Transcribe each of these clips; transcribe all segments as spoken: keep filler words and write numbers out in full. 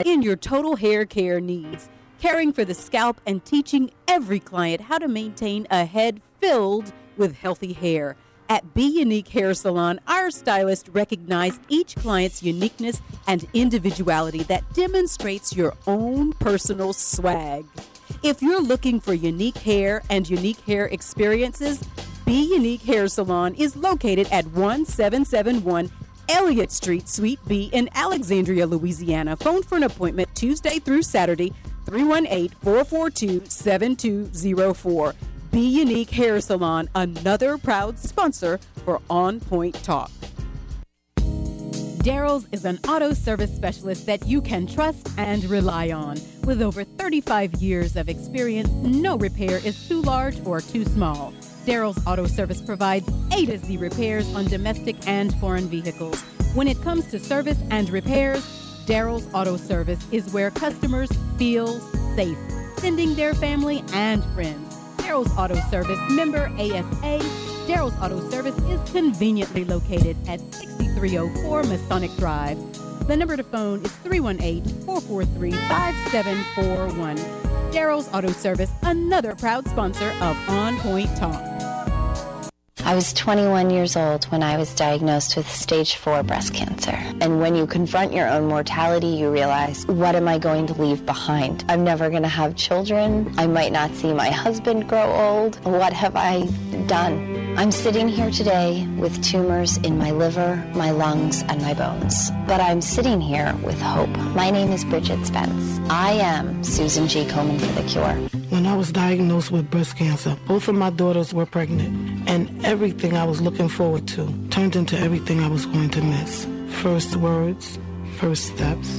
in your total hair care needs, caring for the scalp and teaching every client how to maintain a head filled with healthy hair. At Be Unique Hair Salon, our stylists recognize each client's uniqueness and individuality that demonstrates your own personal swag. If you're looking for unique hair and unique hair experiences, Be Unique Hair Salon is located at one seven seven one Elliott Street, Suite B in Alexandria, Louisiana. Phone for an appointment Tuesday through Saturday, three one eight, four four two, seven two zero four. Be Unique Hair Salon, another proud sponsor for On Point Talk. Daryl's is an auto service specialist that you can trust and rely on. With over thirty-five years of experience, no repair is too large or too small. Daryl's Auto Service provides A to Z repairs on domestic and foreign vehicles. When it comes to service and repairs, Daryl's Auto Service is where customers feel safe, sending their family and friends. Daryl's Auto Service, member A S A. Daryl's Auto Service is conveniently located at sixty-three oh four Masonic Drive. The number to phone is three one eight, four four three, five seven four one. Daryl's Auto Service, another proud sponsor of On Point Talk. I was twenty-one years old when I was diagnosed with stage four breast cancer. And when you confront your own mortality, you realize, what am I going to leave behind? I'm never going to have children. I might not see my husband grow old. What have I done? I'm sitting here today with tumors in my liver, my lungs, and my bones. But I'm sitting here with hope. My name is Bridget Spence. I am Susan G. Komen for the Cure. When I was diagnosed with breast cancer, both of my daughters were pregnant, and everything I was looking forward to turned into everything I was going to miss. First words, first steps,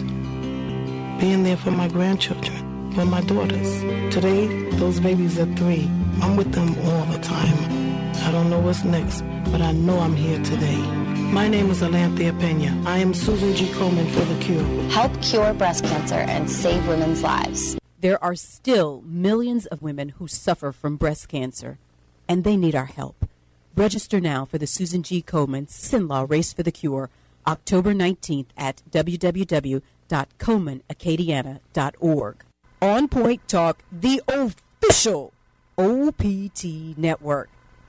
being there for my grandchildren, for my daughters. Today, those babies are three. I'm with them all the time. I don't know what's next, but I know I'm here today. My name is Alanthea Pena. I am Susan G. Komen for the Cure. Help cure breast cancer and save women's lives. There are still millions of women who suffer from breast cancer, and they need our help. Register now for the Susan G. Komen Sinlaw Race for the Cure, October nineteenth at w w w dot komen acadiana dot org. On Point Talk, the official O P T network.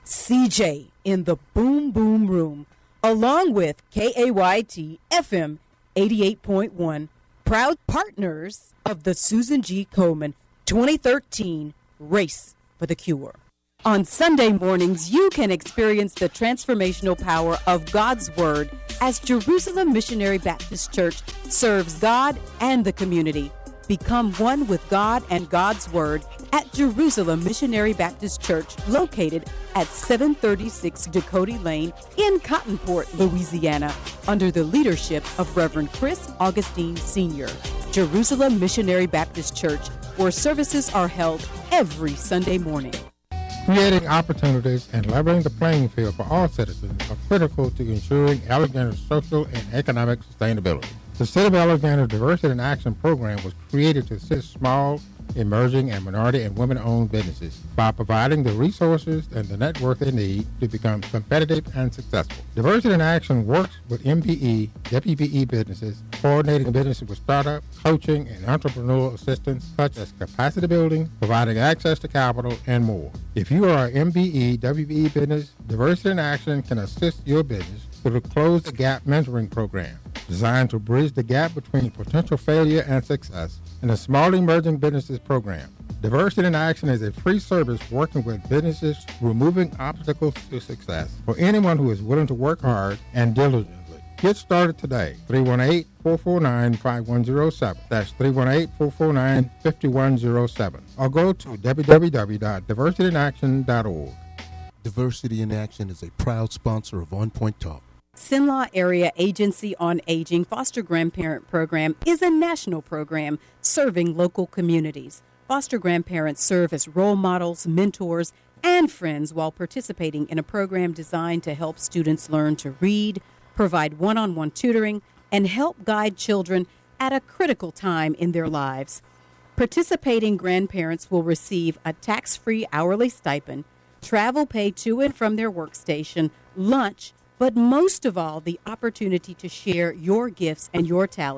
C J in the Boom Boom Room, along with K A Y T F M eighty-eight point one, proud partners of the Susan G. Komen twenty thirteen Race for the Cure. On Sunday mornings, you can experience the transformational power of God's Word as Jerusalem Missionary Baptist Church serves God and the community. Become one with God and God's Word at Jerusalem Missionary Baptist Church, located at seven thirty-six Dakota Lane in Cottonport, Louisiana, under the leadership of Reverend Chris Augustine Senior Jerusalem Missionary Baptist Church, where services are held every Sunday morning. Creating opportunities and leveling the playing field for all citizens are critical to ensuring Alexander's social and economic sustainability. The City of Alexander Diversity in Action program was created to assist small, emerging, and minority and women-owned businesses by providing the resources and the network they need to become competitive and successful. Diversity in Action works with M P E, W P E businesses, coordinating businesses with startup, coaching, and entrepreneurial assistance such as capacity building, providing access to capital, and more. If you are an M P E, W P E business, Diversity in Action can assist your business through the Close the Gap mentoring program, designed to bridge the gap between potential failure and success, and the Small Emerging Businesses program. Diversity in Action is a free service working with businesses removing obstacles to success for anyone who is willing to work hard and diligently. Get started today. three one eight, four four nine, five one zero seven. That's three one eight, four four nine, five one zero seven. Or go to w w w dot diversity in action dot org. Diversity in Action is a proud sponsor of On Point Talk. Sinlaw Area Agency on Aging Foster Grandparent Program is a national program serving local communities. Foster grandparents serve as role models, mentors, and friends while participating in a program designed to help students learn to read, provide one-on-one tutoring, and help guide children at a critical time in their lives. Participating grandparents will receive a tax-free hourly stipend, travel pay to and from their workstation, lunch, but most of all, the opportunity to share your gifts and your talents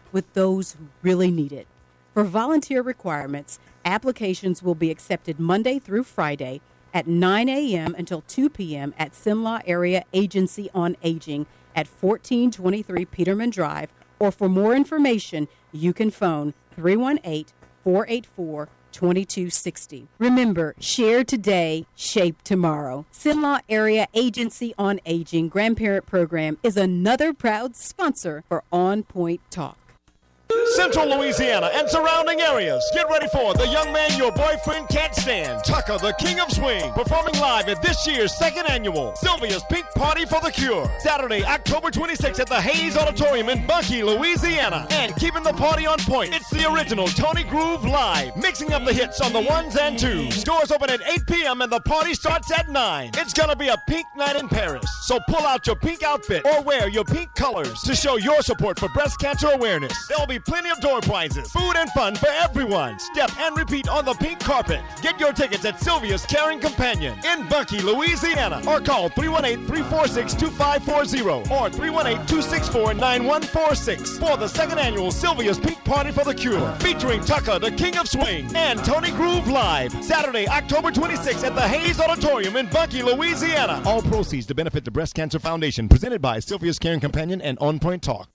with those who really need it. For volunteer requirements, applications will be accepted Monday through Friday at nine a.m. until two p.m. at Simla Area Agency on Aging at fourteen twenty-three Peterman Drive, or for more information, you can phone three one eight, four eight four, two two six zero. Remember, share today, shape tomorrow. Simla Area Agency on Aging Grandparent Program is another proud sponsor for On Point Talk. Central Louisiana and surrounding areas, get ready for the young man your boyfriend can't stand, Tucker, the King of Swing, performing live at this year's second annual Sylvia's Pink Party for the Cure, Saturday, October twenty-sixth at the Hayes Auditorium in Bunkie, Louisiana. And keeping the party on point, it's the original Tony Groove Live, mixing up the hits on the ones and twos. Doors open at eight p.m. and the party starts at nine. It's gonna be a pink night in Paris, so pull out your pink outfit or wear your pink colors to show your support for breast cancer awareness. There'll be plenty of door prizes, food and fun for everyone. Step and repeat on the pink carpet. Get your tickets at Sylvia's Caring Companion in Bunkie, Louisiana, or call three one eight, three four six, two five four zero or three one eight, two six four, nine one four six for the second annual Sylvia's Pink Party for the Cure, featuring Tucker, the King of Swing, and Tony Groove Live, Saturday, October twenty-sixth at the Hayes Auditorium in Bunkie, Louisiana. All proceeds to benefit the Breast Cancer Foundation, presented by Sylvia's Caring Companion and On Point Talk.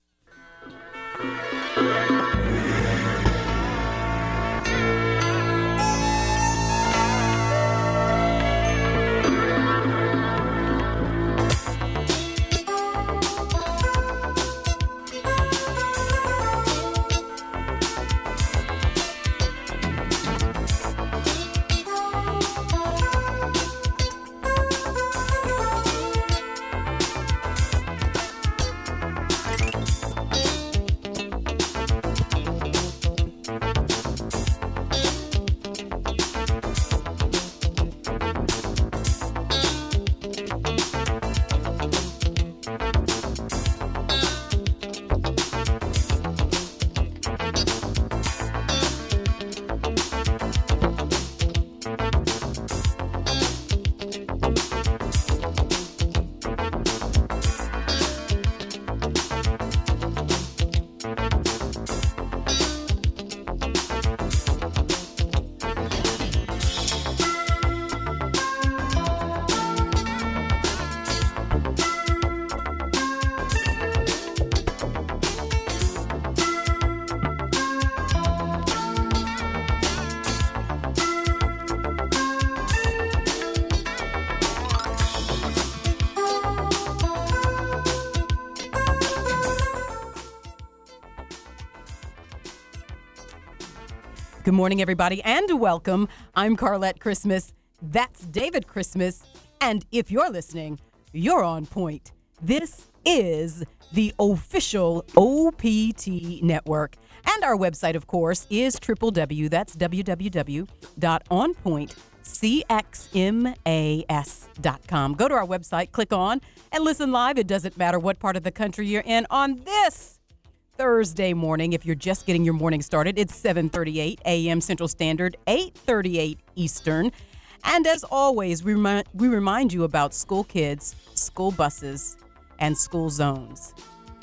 Good morning, everybody, and welcome. I'm Carlette Christmas. That's David Christmas. And if you're listening, you're on point. This is the official O P T network. And our website, of course, is w w w. That's w w w dot on point c x m a s dot com. Go to our website, click on, and listen live. It doesn't matter what part of the country you're in on this Thursday morning. If you're just getting your morning started, it's seven thirty-eight a.m. Central Standard, eight thirty-eight Eastern. And as always, we remind, we remind you about school kids, school buses, and school zones.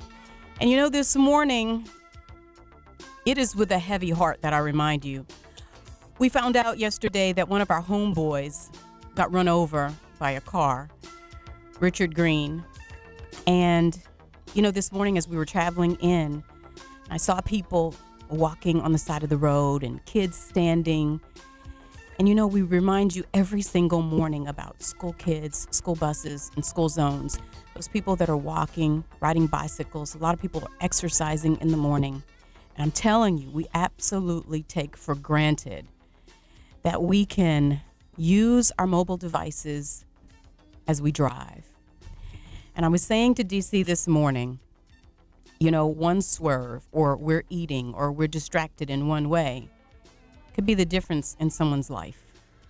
And you know, this morning, it is with a heavy heart that I remind you. We found out yesterday that one of our homeboys got run over by a car, Richard Green. And you know, this morning as we were traveling in, I saw people walking on the side of the road and kids standing. And, you know, we remind you every single morning about school kids, school buses, and school zones. Those people that are walking, riding bicycles. A lot of people are exercising in the morning. And I'm telling you, we absolutely take for granted that we can use our mobile devices as we drive. And I was saying to D C this morning, you know, one swerve, or we're eating, or we're distracted in one way, could be the difference in someone's life.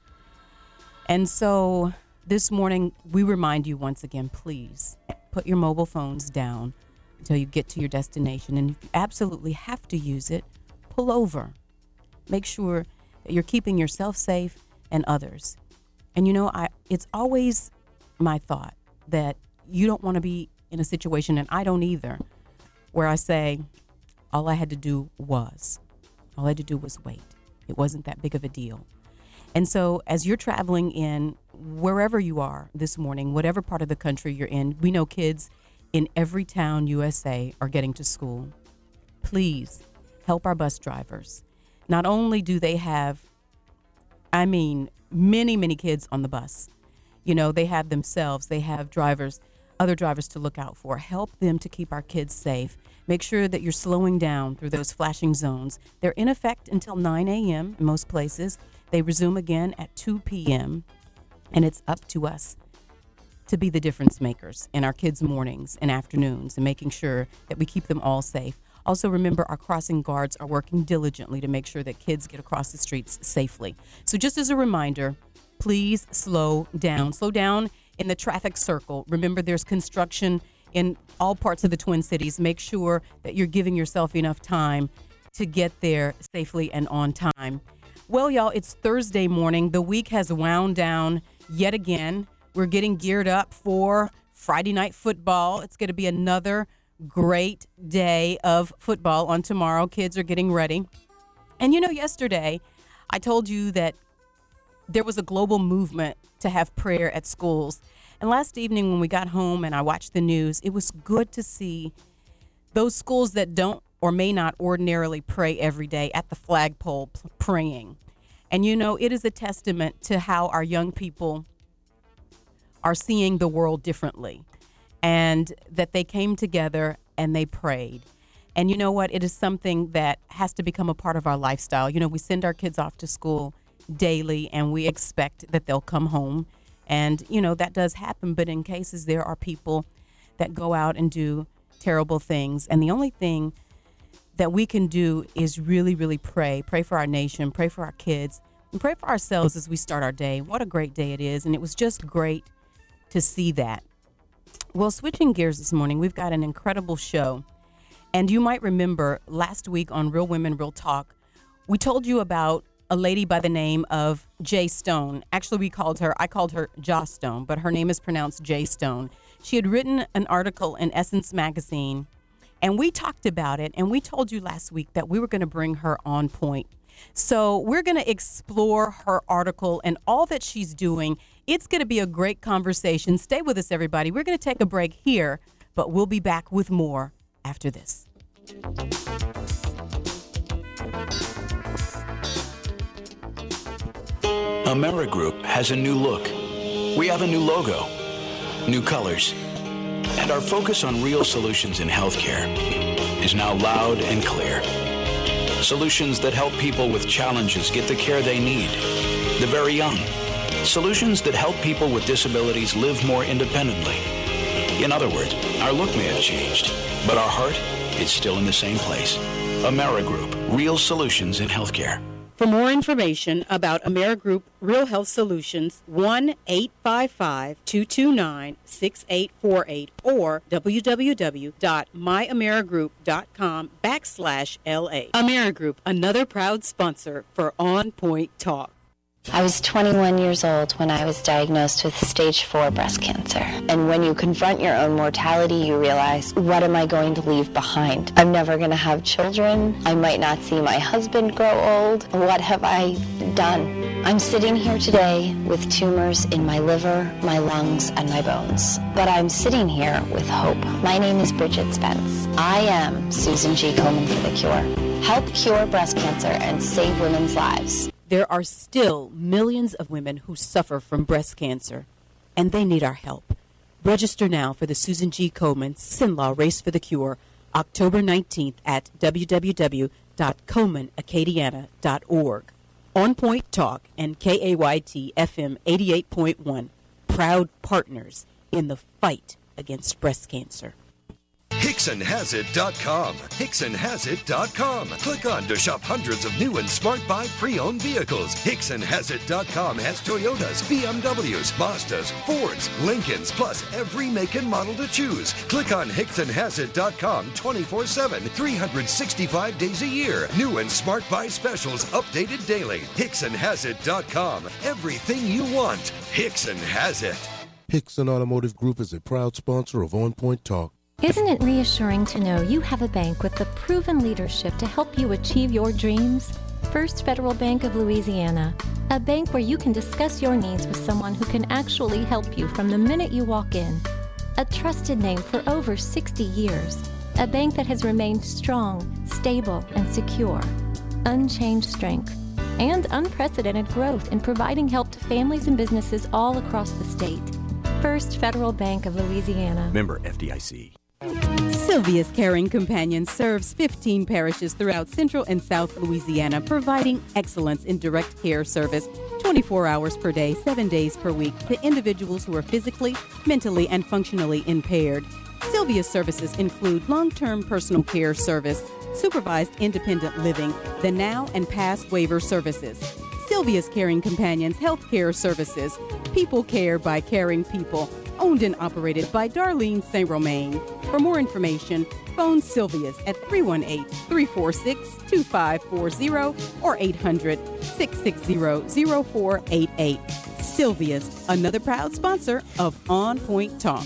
And so this morning, we remind you once again, please put your mobile phones down until you get to your destination. And if you absolutely have to use it, pull over. Make sure that you're keeping yourself safe and others. And, you know, I it's always my thought that you don't want to be in a situation, and I don't either, where I say, All I had to do was, all I had to do was wait. It wasn't that big of a deal. And so as you're traveling in wherever you are this morning, whatever part of the country you're in, we know kids in every town U S A are getting to school. Please help our bus drivers. Not only do they have, I mean, many, many kids on the bus. You know, they have themselves, they have drivers, other drivers to look out for. Help them to keep our kids safe. Make sure that you're slowing down through those flashing zones. They're in effect until nine a.m. in most places. They resume again at two p.m. And it's up to us to be the difference makers in our kids' mornings and afternoons and making sure that we keep them all safe. Also, remember, our crossing guards are working diligently to make sure that kids get across the streets safely. So just as a reminder, please slow down. Slow down in the traffic circle. Remember, there's construction in all parts of the Twin Cities. Make sure that you're giving yourself enough time to get there safely and on time. Well, y'all, it's Thursday morning. The week has wound down yet again. We're getting geared up for Friday night football. It's going to be another great day of football on tomorrow. Kids are getting ready. And you know, yesterday I told you that there was a global movement to have prayer at schools. And last evening when we got home and I watched the news, it was good to see those schools that don't or may not ordinarily pray every day at the flagpole praying. And you know, it is a testament to how our young people are seeing the world differently, and that they came together and they prayed. And you know what? It is something that has to become a part of our lifestyle. You know, we send our kids off to school daily and we expect that they'll come home. And, you know, that does happen. But in cases, there are people that go out and do terrible things. And the only thing that we can do is really, really pray. Pray for our nation, pray for our kids, and pray for ourselves as we start our day. What a great day it is. And it was just great to see that. Well, switching gears this morning, we've got an incredible show. And you might remember last week on Real Women, Real Talk, we told you about a lady by the name of Jay Stone. Actually, we called her, I called her Joss Stone, but her name is pronounced Jay Stone. She had written an article in Essence Magazine, and we talked about it, and we told you last week that we were going to bring her on point. So we're going to explore her article and all that she's doing. It's going to be a great conversation. Stay with us, everybody. We're going to take a break here, but we'll be back with more after this. Amerigroup has a new look. We have a new logo, new colors, and our focus on real solutions in healthcare is now loud and clear. Solutions that help people with challenges get the care they need, the very young. Solutions that help people with disabilities live more independently. In other words, our look may have changed, but our heart is still in the same place. Amerigroup, real solutions in healthcare. For more information about Amerigroup Real Health Solutions, one eight five five, two two nine, six eight four eight or www.myamerigroup.com backslash LA. Amerigroup, another proud sponsor for On Point Talk. I was twenty-one years old when I was diagnosed with stage four breast cancer. And when you confront your own mortality, you realize, what am I going to leave behind? I'm never going to have children. I might not see my husband grow old. What have I done? I'm sitting here today with tumors in my liver, my lungs, and my bones. But I'm sitting here with hope. My name is Bridget Spence. I am Susan G. Komen for the Cure. Help cure breast cancer and save women's lives. There are still millions of women who suffer from breast cancer, and they need our help. Register now for the Susan G. Komen Sinlaw Race for the Cure, October nineteenth at w w w dot komen acadiana dot org. On Point Talk and K A Y T F M eighty-eight point one, proud partners in the fight against breast cancer. Hickson Has It dot com. Hickson Has It dot com. Click on to shop hundreds of new and smart buy pre-owned vehicles. Hickson Has It dot com has Toyotas, B M Ws, Mazdas, Fords, Lincolns, plus every make and model to choose. Click on Hickson Has It dot com twenty-four seven, three hundred sixty-five days a year. New and smart buy specials updated daily. Hickson Has It dot com. Everything you want. Hickson has it. Hickson Automotive Group is a proud sponsor of On Point Talk. Isn't it reassuring to know you have a bank with the proven leadership to help you achieve your dreams? First Federal Bank of Louisiana, a bank where you can discuss your needs with someone who can actually help you from the minute you walk in. A trusted name for over sixty years, a bank that has remained strong, stable, and secure. Unchanged strength and unprecedented growth in providing help to families and businesses all across the state. First Federal Bank of Louisiana. Member F D I C. Sylvia's Caring Companion serves fifteen parishes throughout Central and South Louisiana, providing excellence in direct care service twenty-four hours per day, seven days per week to individuals who are physically, mentally, and functionally impaired. Sylvia's services include long-term personal care service, supervised independent living, the now and past waiver services. Sylvia's Caring Companions Healthcare Services, people care by caring people, owned and operated by Darlene Saint Romain. For more information, phone Sylvia's at three one eight, three four six, two five four zero or eight hundred, six six zero, zero four eight eight. Sylvia's, another proud sponsor of On Point Talk.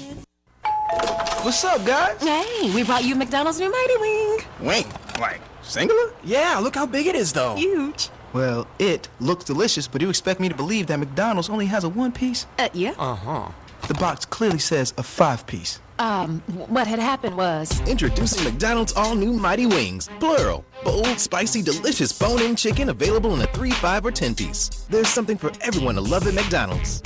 What's up, guys? Hey, we brought you McDonald's new Mighty Wing. Wing? Like, singular? Yeah, look how big it is, though. Huge. Well, it looks delicious, but you expect me to believe that McDonald's only has a one-piece? Uh, yeah. Uh-huh. The box clearly says a five-piece. Um, what had happened was... Introducing McDonald's all-new Mighty Wings. Plural. Bold, spicy, delicious bone-in chicken available in a three, five, or ten-piece. There's something for everyone to love at McDonald's.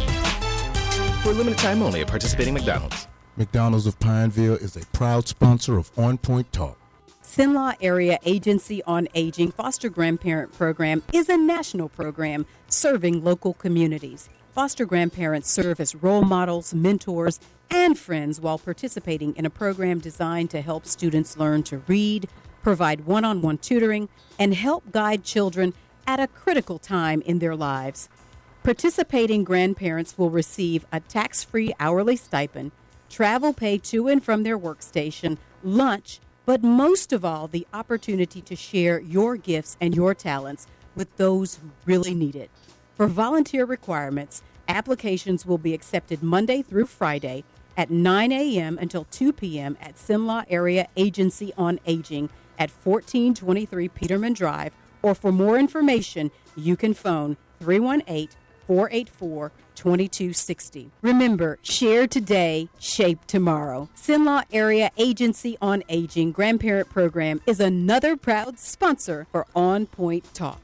For a limited time only at participating McDonald's. McDonald's of Pineville is a proud sponsor of On Point Talk. Cenla Area Agency on Aging Foster Grandparent Program is a national program serving local communities. Foster grandparents serve as role models, mentors, and friends while participating in a program designed to help students learn to read, provide one-on-one tutoring, and help guide children at a critical time in their lives. Participating grandparents will receive a tax-free hourly stipend, travel pay to and from their workstation, lunch, but most of all, the opportunity to share your gifts and your talents with those who really need it. For volunteer requirements, applications will be accepted Monday through Friday at nine a.m. until two p.m. at Cenla Area Agency on Aging at fourteen twenty-three Peterman Drive, or for more information, you can phone three one eight, four eight four, two two six zero. Remember, share today, shape tomorrow. Cenla Area Agency on Aging Grandparent Program is another proud sponsor for On Point Talk.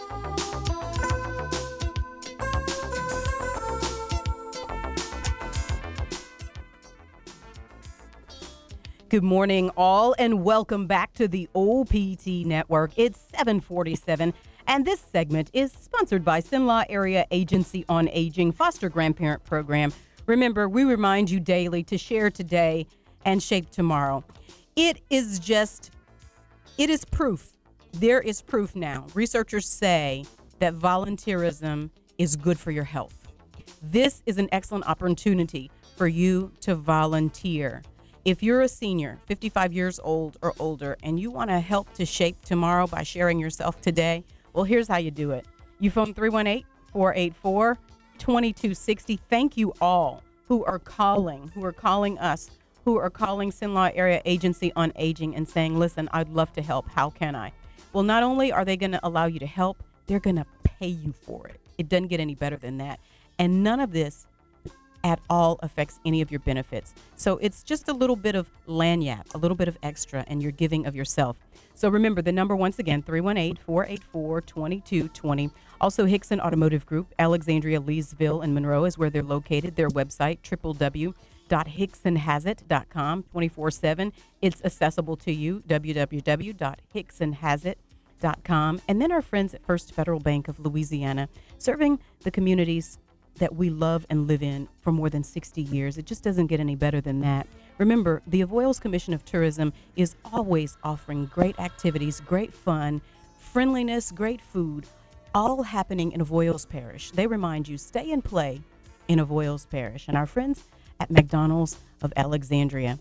Good morning, all, and welcome back to the O P T Network. It's seven forty-seven, and this segment is sponsored by Cenla Area Agency on Aging Foster Grandparent Program. Remember, we remind you daily to share today and shape tomorrow. It is just, it is proof. There is proof now. Researchers say that volunteerism is good for your health. This is an excellent opportunity for you to volunteer. If you're a senior, fifty-five years old or older, and you want to help to shape tomorrow by sharing yourself today, well, here's how you do it. You phone three one eight, four eight four, two two six zero. Thank you all who are calling, who are calling us, who are calling Cenla Area Agency on Aging and saying, listen, I'd love to help. How can I? Well, not only are they going to allow you to help, they're going to pay you for it. It doesn't get any better than that. And none of this at all affects any of your benefits. So it's just a little bit of lanyard, a little bit of extra, and you're giving of yourself. So remember the number once again, three one eight, four eight four, two two two zero. Also, Hickson Automotive Group, Alexandria, Leesville, and Monroe is where they're located. Their website, w w w dot hickson hazit dot com, twenty-four seven. It's accessible to you, w w w dot hickson hazit dot com. And then our friends at First Federal Bank of Louisiana, serving the communities that we love and live in for more than sixty years. It just doesn't get any better than that. Remember, the Avoyelles Commission of Tourism is always offering great activities, great fun, friendliness, great food, all happening in Avoyelles Parish. They remind you, stay and play in Avoyelles Parish. And our friends at McDonald's of Alexandria.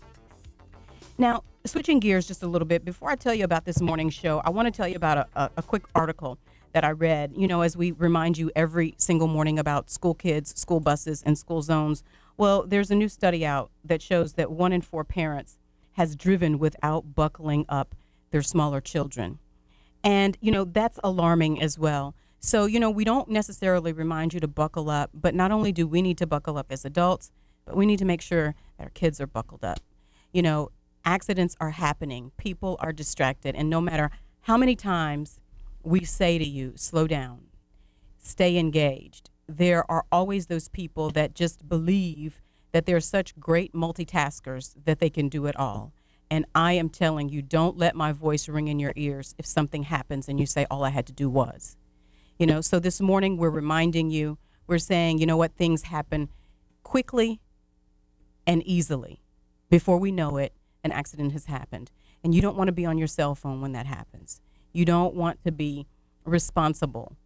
Now, switching gears just a little bit, before I tell you about this morning's show, I want to tell you about a, a, a quick article that I read. You know, as we remind you every single morning about school kids, school buses, and school zones, Well, there's a new study out that shows that one in four parents has driven without buckling up their smaller children. And, you know, that's alarming as well. So, you know, we don't necessarily remind you to buckle up, but not only do we need to buckle up as adults, but we need to make sure that our kids are buckled up. You know, accidents are happening. People are distracted. And no matter how many times we say to you, slow down, stay engaged, there are always those people that just believe that they're such great multitaskers that they can do it all. And I am telling you, don't let my voice ring in your ears if something happens and you say, all I had to do was. You know, so this morning we're reminding you, we're saying, you know what, things happen quickly and easily. Before we know it, an accident has happened. And you don't want to be on your cell phone when that happens. You don't want to be responsible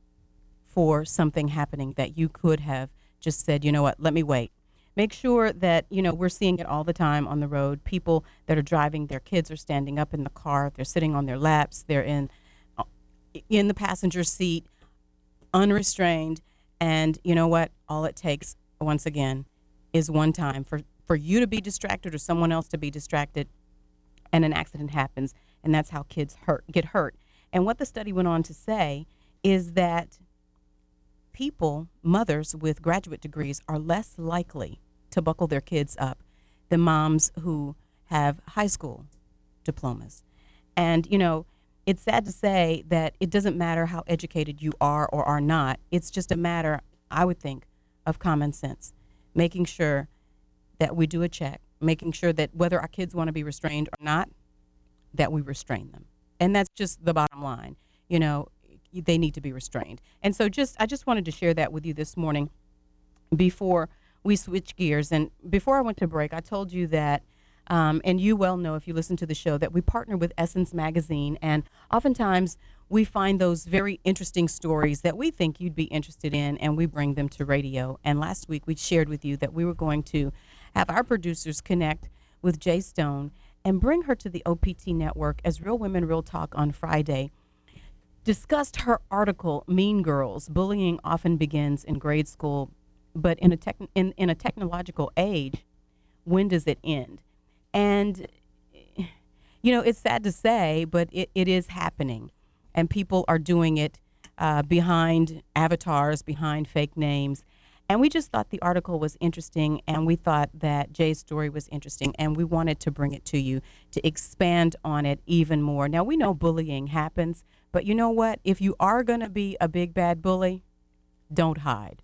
for something happening that you could have just said, you know what, let me wait. Make sure that, you know, we're seeing it all the time on the road. People that are driving, their kids are standing up in the car. They're sitting on their laps. They're in in the passenger seat, unrestrained. And you know what? All it takes, once again, is one time for, for you to be distracted or someone else to be distracted, and an accident happens. And that's how kids hurt get hurt. And what the study went on to say is that people, mothers with graduate degrees, are less likely to buckle their kids up than moms who have high school diplomas. And, you know, it's sad to say that it doesn't matter how educated you are or are not. It's just a matter, I would think, of common sense, making sure that we do a check, making sure that whether our kids want to be restrained or not, that we restrain them. And that's just the bottom line. You know, they need to be restrained. And so just I just wanted to share that with you this morning before we switch gears. And before I went to break, I told you that, um, and you well know if you listen to the show, that we partner with Essence Magazine. And oftentimes we find those very interesting stories that we think you'd be interested in, and we bring them to radio. And last week we shared with you that we were going to have our producers connect with Jay Stone and bring her to the O P T network as Real Women Real Talk on Friday discussed her article, Mean Girls, Bullying Often Begins in Grade School, but in a tech, in, in a technological age, when does it end? And, you know, it's sad to say, but it, it is happening. And people are doing it uh, behind avatars, behind fake names. And we just thought the article was interesting, and we thought that Jay's story was interesting, and we wanted to bring it to you to expand on it even more. Now, we know bullying happens, but you know what? If you are going to be a big bad bully, don't hide.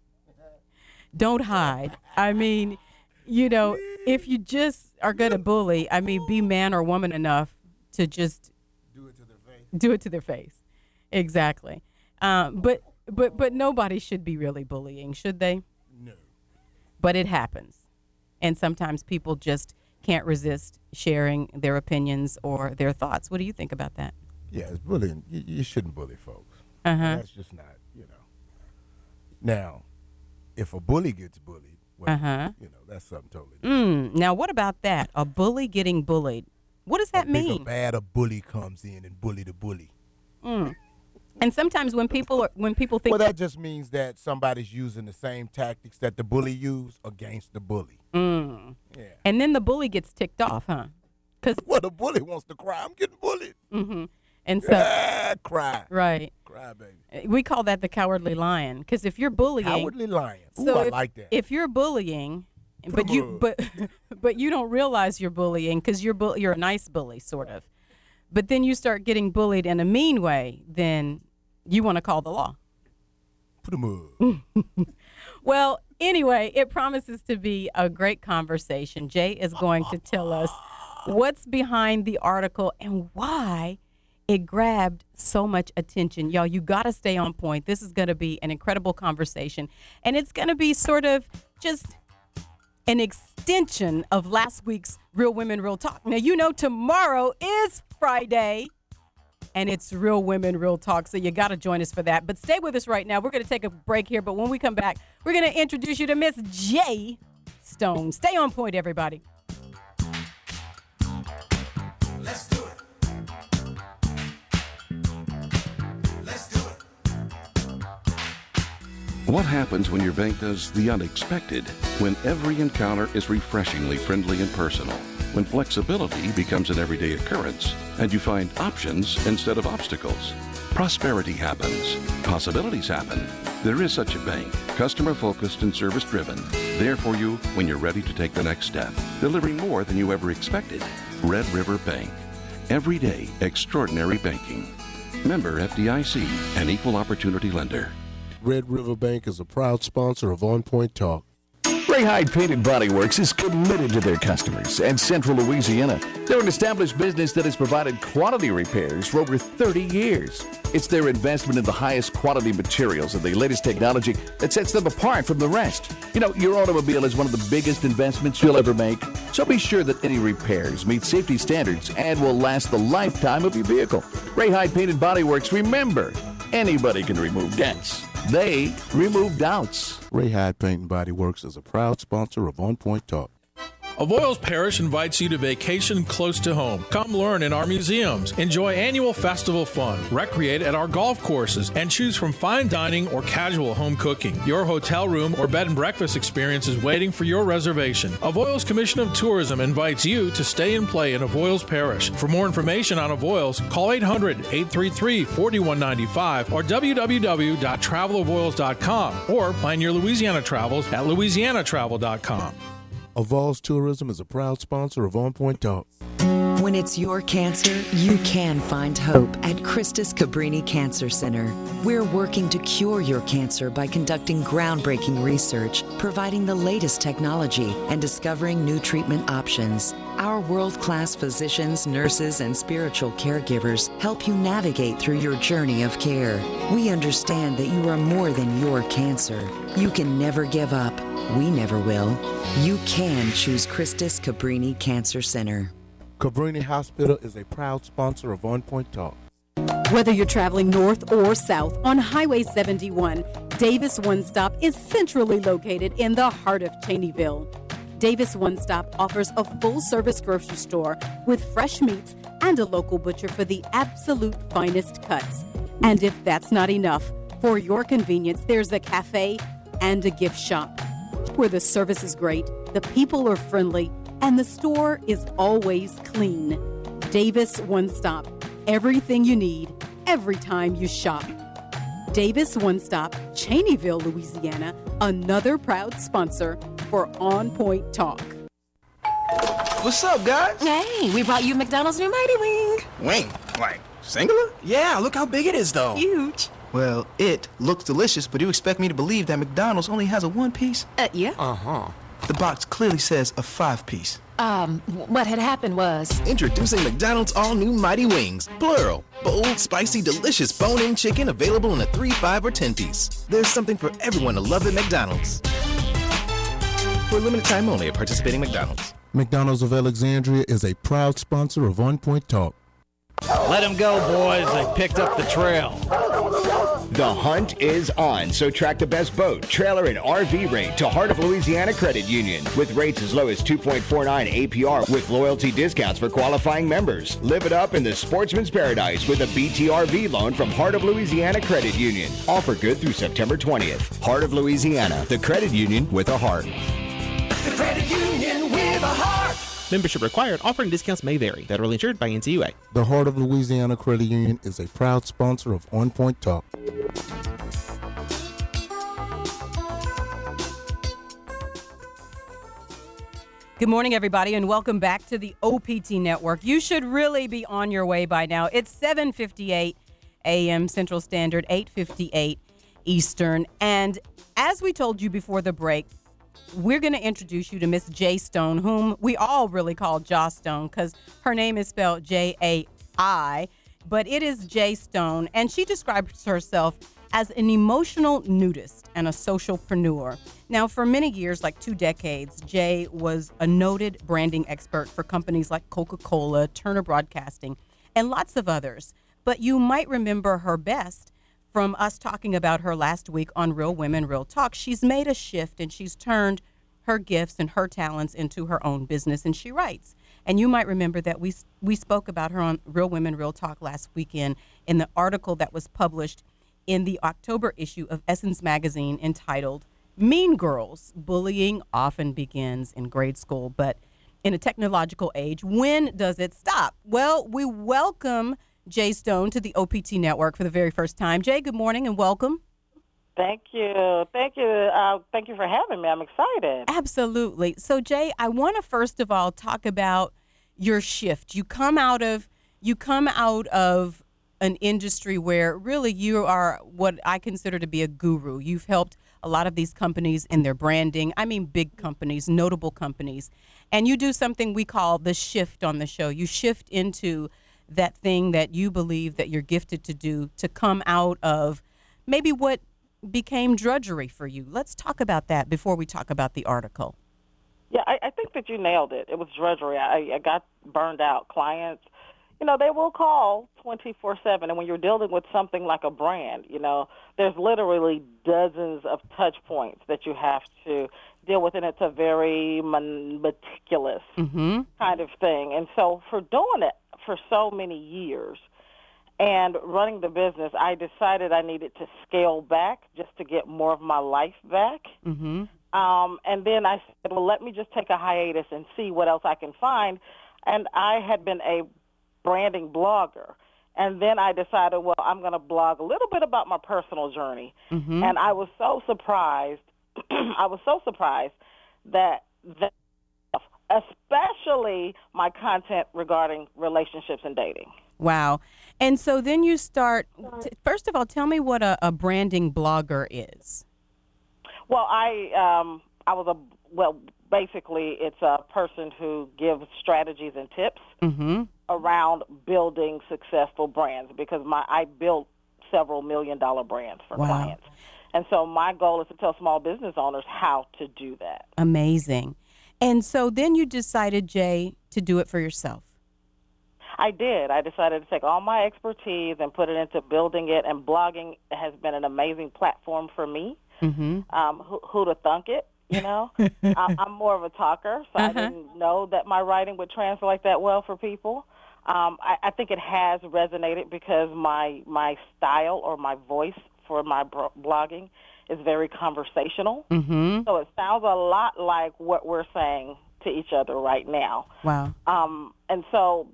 Don't hide. I mean, you know, if you just are going to bully, I mean, be man or woman enough to just Do it to their face. do it to their face. Exactly. Um, but but but nobody should be really bullying, should they? No. But it happens. And sometimes people just can't resist sharing their opinions or their thoughts. What do you think about that? Yeah, it's bullying. You, you shouldn't bully folks. Uh-huh. That's just not, you know. Now, if a bully gets bullied, well, Uh-huh. you know, that's something totally different. Mm, now, what about that? A bully getting bullied. What does that a bigger, mean? bad a bully comes in and bully the bully. Mm. And sometimes when people are, when people think Well, that just means that somebody's using the same tactics that the bully used against the bully. Mm. Yeah. And then the bully gets ticked off, huh? Because well, the bully wants to cry. I'm getting bullied. Mm-hmm. And so, ah, cry. Right. Cry, baby. We call that the cowardly lion. Because if you're bullying, Cowardly lion. Ooh, so I if, like that. if you're bullying, Put but 'em you up. but but you don't realize you're bullying because you're bu- you're a nice bully, sort of. But then you start getting bullied in a mean way, then you want to call the law. Put 'em up. Well, anyway, it promises to be a great conversation. Jay is going to tell us what's behind the article and why it grabbed so much attention. Y'all, you got to stay on point. This is going to be an incredible conversation. And it's going to be sort of just an extension of last week's Real Women Real Talk. Now, you know tomorrow is Friday, and it's Real Women Real Talk, so you got to join us for that. But stay with us right now. We're going to take a break here, but when we come back, we're going to introduce you to Miss Jay Stone. Stay on point, everybody. Let's do it. Let's do it. What happens when your bank does the unexpected? When every encounter is refreshingly friendly and personal? When flexibility becomes an everyday occurrence and you find options instead of obstacles? Prosperity happens. Possibilities happen. There is such a bank, customer-focused and service-driven, there for you when you're ready to take the next step, delivering more than you ever expected. Red River Bank. Everyday extraordinary banking. Member F D I C, an equal opportunity lender. Red River Bank is a proud sponsor of On Point Talk. Ray Hyde Paint and Body Works is committed to their customers and Central Louisiana. They're an established business that has provided quality repairs for over thirty years. It's their investment in the highest quality materials and the latest technology that sets them apart from the rest. You know, your automobile is one of the biggest investments you'll ever make, so be sure that any repairs meet safety standards and will last the lifetime of your vehicle. Ray Hyde Paint and Body Works, remember, anybody can remove dents. They remove doubts. Ray Hyde Paint and Body Works is a proud sponsor of On Point Talk. Avoyelles Parish invites you to vacation close to home. Come learn in our museums, enjoy annual festival fun, recreate at our golf courses, and choose from fine dining or casual home cooking. Your hotel room or bed and breakfast experience is waiting for your reservation. Avoyelles Commission of Tourism invites you to stay and play in Avoyelles Parish. For more information on Avoyelles, call eight hundred, eight three three, four one nine five or w w w dot travel avoyelles dot com or plan your Louisiana travels at louisiana travel dot com. Avoyelles Tourism is a proud sponsor of On Point Talk. When it's your cancer, you can find hope at Christus Cabrini Cancer Center. We're working to cure your cancer by conducting groundbreaking research, providing the latest technology, and discovering new treatment options. Our world-class physicians, nurses, and spiritual caregivers help you navigate through your journey of care. We understand that you are more than your cancer. You can never give up. We never will. You can choose Christus Cabrini Cancer Center. Cabrini Hospital is a proud sponsor of On Point Talk. Whether you're traveling north or south on Highway seventy-one, Davis One Stop is centrally located in the heart of Cheneyville. Davis One Stop offers a full-service grocery store with fresh meats and a local butcher for the absolute finest cuts. And if that's not enough, for your convenience, there's a cafe and a gift shop where the service is great, the people are friendly, and the store is always clean. Davis One Stop. Everything you need, every time you shop. Davis One Stop, Cheneyville, Louisiana, another proud sponsor for On Point Talk. What's up, guys? Hey, we brought you McDonald's new Mighty Wing. Wing? Like, singular? Yeah, look how big it is, though. Huge. Well, it looks delicious, but do you expect me to believe that McDonald's only has a one-piece? Uh, yeah. Uh-huh. The box clearly says a five-piece. Um, what had happened was... Introducing McDonald's all-new Mighty Wings, plural. Bold, spicy, delicious bone-in chicken available in a three, five, or ten-piece. There's something for everyone to love at McDonald's. For a limited time only at participating McDonald's. McDonald's of Alexandria is a proud sponsor of On Point Talk. Let them go, boys. They picked up the trail. The hunt is on, so track the best boat, trailer, and R V rate to Heart of Louisiana Credit Union with rates as low as two point four nine A P R with loyalty discounts for qualifying members. Live it up in the sportsman's paradise with a B T R V loan from Heart of Louisiana Credit Union. Offer good through September twentieth. Heart of Louisiana, the credit union with a heart. The credit union with a heart. Membership required. Offering discounts may vary. Federally insured by N C U A. The Heart of Louisiana Credit Union is a proud sponsor of On Point Talk. Good morning, everybody, and welcome back to the O P T Network. You should really be on your way by now. It's seven fifty-eight a.m. Central Standard, eight fifty-eight Eastern. And as we told you before the break, we're going to introduce you to Miss Jai Stone, whom we all really call Joss Stone because her name is spelled J A I, but it is Jai Stone, and she describes herself as an emotional nudist and a socialpreneur. Now, for many years, like two decades, Jai was a noted branding expert for companies like Coca-Cola, Turner Broadcasting, and lots of others. But you might remember her best from us talking about her last week on Real Women, Real Talk. She's made a shift, and she's turned her gifts and her talents into her own business, and she writes. And you might remember that we we spoke about her on Real Women, Real Talk last weekend in the article that was published in the October issue of Essence magazine entitled Mean Girls. Bullying often begins in grade school, but in a technological age, when does it stop? Well, we welcome Jay Stone to the O P T Network for the very first time. Jay, good morning and welcome. Thank you. Thank you. Uh, thank you for having me. I'm excited. Absolutely. So, Jay, I want to first of all talk about your shift. You come out of you come out of an industry where really you are what I consider to be a guru. You've helped a lot of these companies in their branding. I mean, big companies, notable companies. And you do something we call the shift on the show. You shift into that thing that you believe that you're gifted to do, to come out of maybe what became drudgery for you. Let's talk about that before we talk about the article. Yeah, I, I think that you nailed it. It was drudgery. I, I got burned out. Clients, you know, they will call twenty-four seven. And when you're dealing with something like a brand, you know, there's literally dozens of touch points that you have to deal with, and it's a very meticulous mm-hmm. kind of thing. And so for doing it for so many years and running the business, I decided I needed to scale back just to get more of my life back. Mm-hmm. Um, and then I said, well, let me just take a hiatus and see what else I can find. And I had been a branding blogger. And then I decided, well, I'm going to blog a little bit about my personal journey. Mm-hmm. And I was so surprised. I was so surprised that, that, especially my content regarding relationships and dating. Wow. And so then you start, t- first of all, tell me what a, a branding blogger is. Well, I um, I was a, well, basically it's a person who gives strategies and tips mm-hmm. around building successful brands, because my I built several million dollar brands for wow. clients. And so my goal is to tell small business owners how to do that. Amazing. And so then you decided, Jay, to do it for yourself. I did. I decided to take all my expertise and put it into building it, and blogging has been an amazing platform for me. Mm-hmm. Um, who, who'd have thunk it, you know? I, I'm more of a talker, so uh-huh. I didn't know that my writing would translate that well for people. Um, I, I think it has resonated because my my style or my voice for my bro- blogging is very conversational. Mm-hmm. So it sounds a lot like what we're saying to each other right now. Wow. Um, and so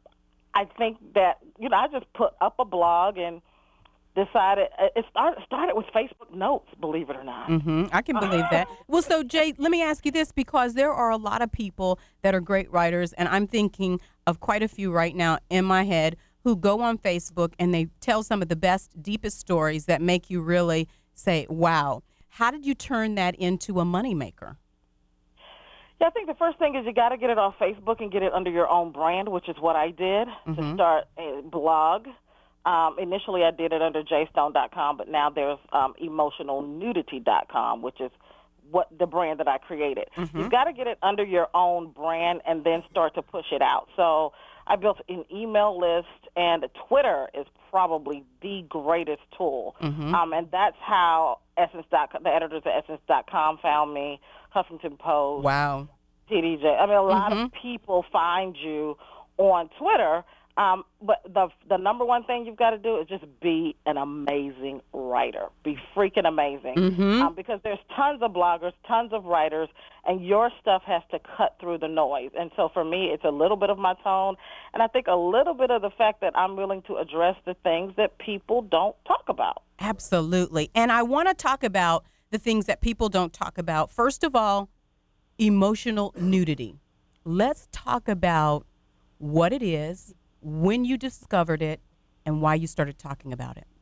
I think that, you know, I just put up a blog and decided, it started, started with Facebook Notes, believe it or not. Mm-hmm. I can believe that. Well, so, Jay, let me ask you this, because there are a lot of people that are great writers, and I'm thinking of quite a few right now in my head who go on Facebook and they tell some of the best, deepest stories that make you really say, wow. How did you turn that into a moneymaker? Yeah, I think the first thing is you got to get it off Facebook and get it under your own brand, which is what I did mm-hmm. to start a blog. Um, initially, I did it under j stone dot com, but now there's um, emotional nudity dot com, which is what the brand that I created. Mm-hmm. You've got to get it under your own brand and then start to push it out. So I built an email list, and Twitter is probably the greatest tool. Mm-hmm. Um, and that's how Essence dot com, the editors at Essence dot com found me, Huffington Post. Wow. T D J. I mean, a lot mm-hmm. of people find you on Twitter. Um, but the the number one thing you've got to do is just be an amazing writer. Be freaking amazing. Mm-hmm. Um, because there's tons of bloggers, tons of writers, and your stuff has to cut through the noise. And so for me, it's a little bit of my tone, and I think a little bit of the fact that I'm willing to address the things that people don't talk about. Absolutely. And I want to talk about the things that people don't talk about. First of all, emotional nudity. Let's talk about what it is, when you discovered it, and why you started talking about it.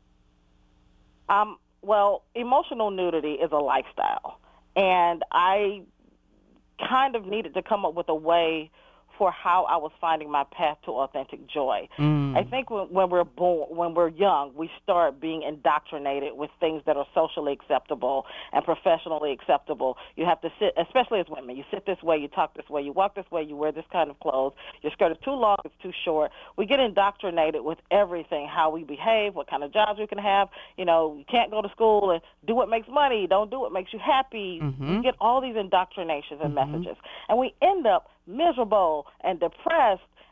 Um, well, emotional nudity is a lifestyle, and I kind of needed to come up with a way for how I was finding my path to authentic joy. Mm. I think when, when we're born, when we're young, we start being indoctrinated with things that are socially acceptable and professionally acceptable. You have to sit, especially as women, you sit this way, you talk this way, you walk this way, you wear this kind of clothes. Your skirt is too long, it's too short. We get indoctrinated with everything, how we behave, what kind of jobs we can have. You know, you can't go to school and do what makes money. Don't do what makes you happy. Mm-hmm. We get all these indoctrinations and mm-hmm. messages, and we end up miserable and depressed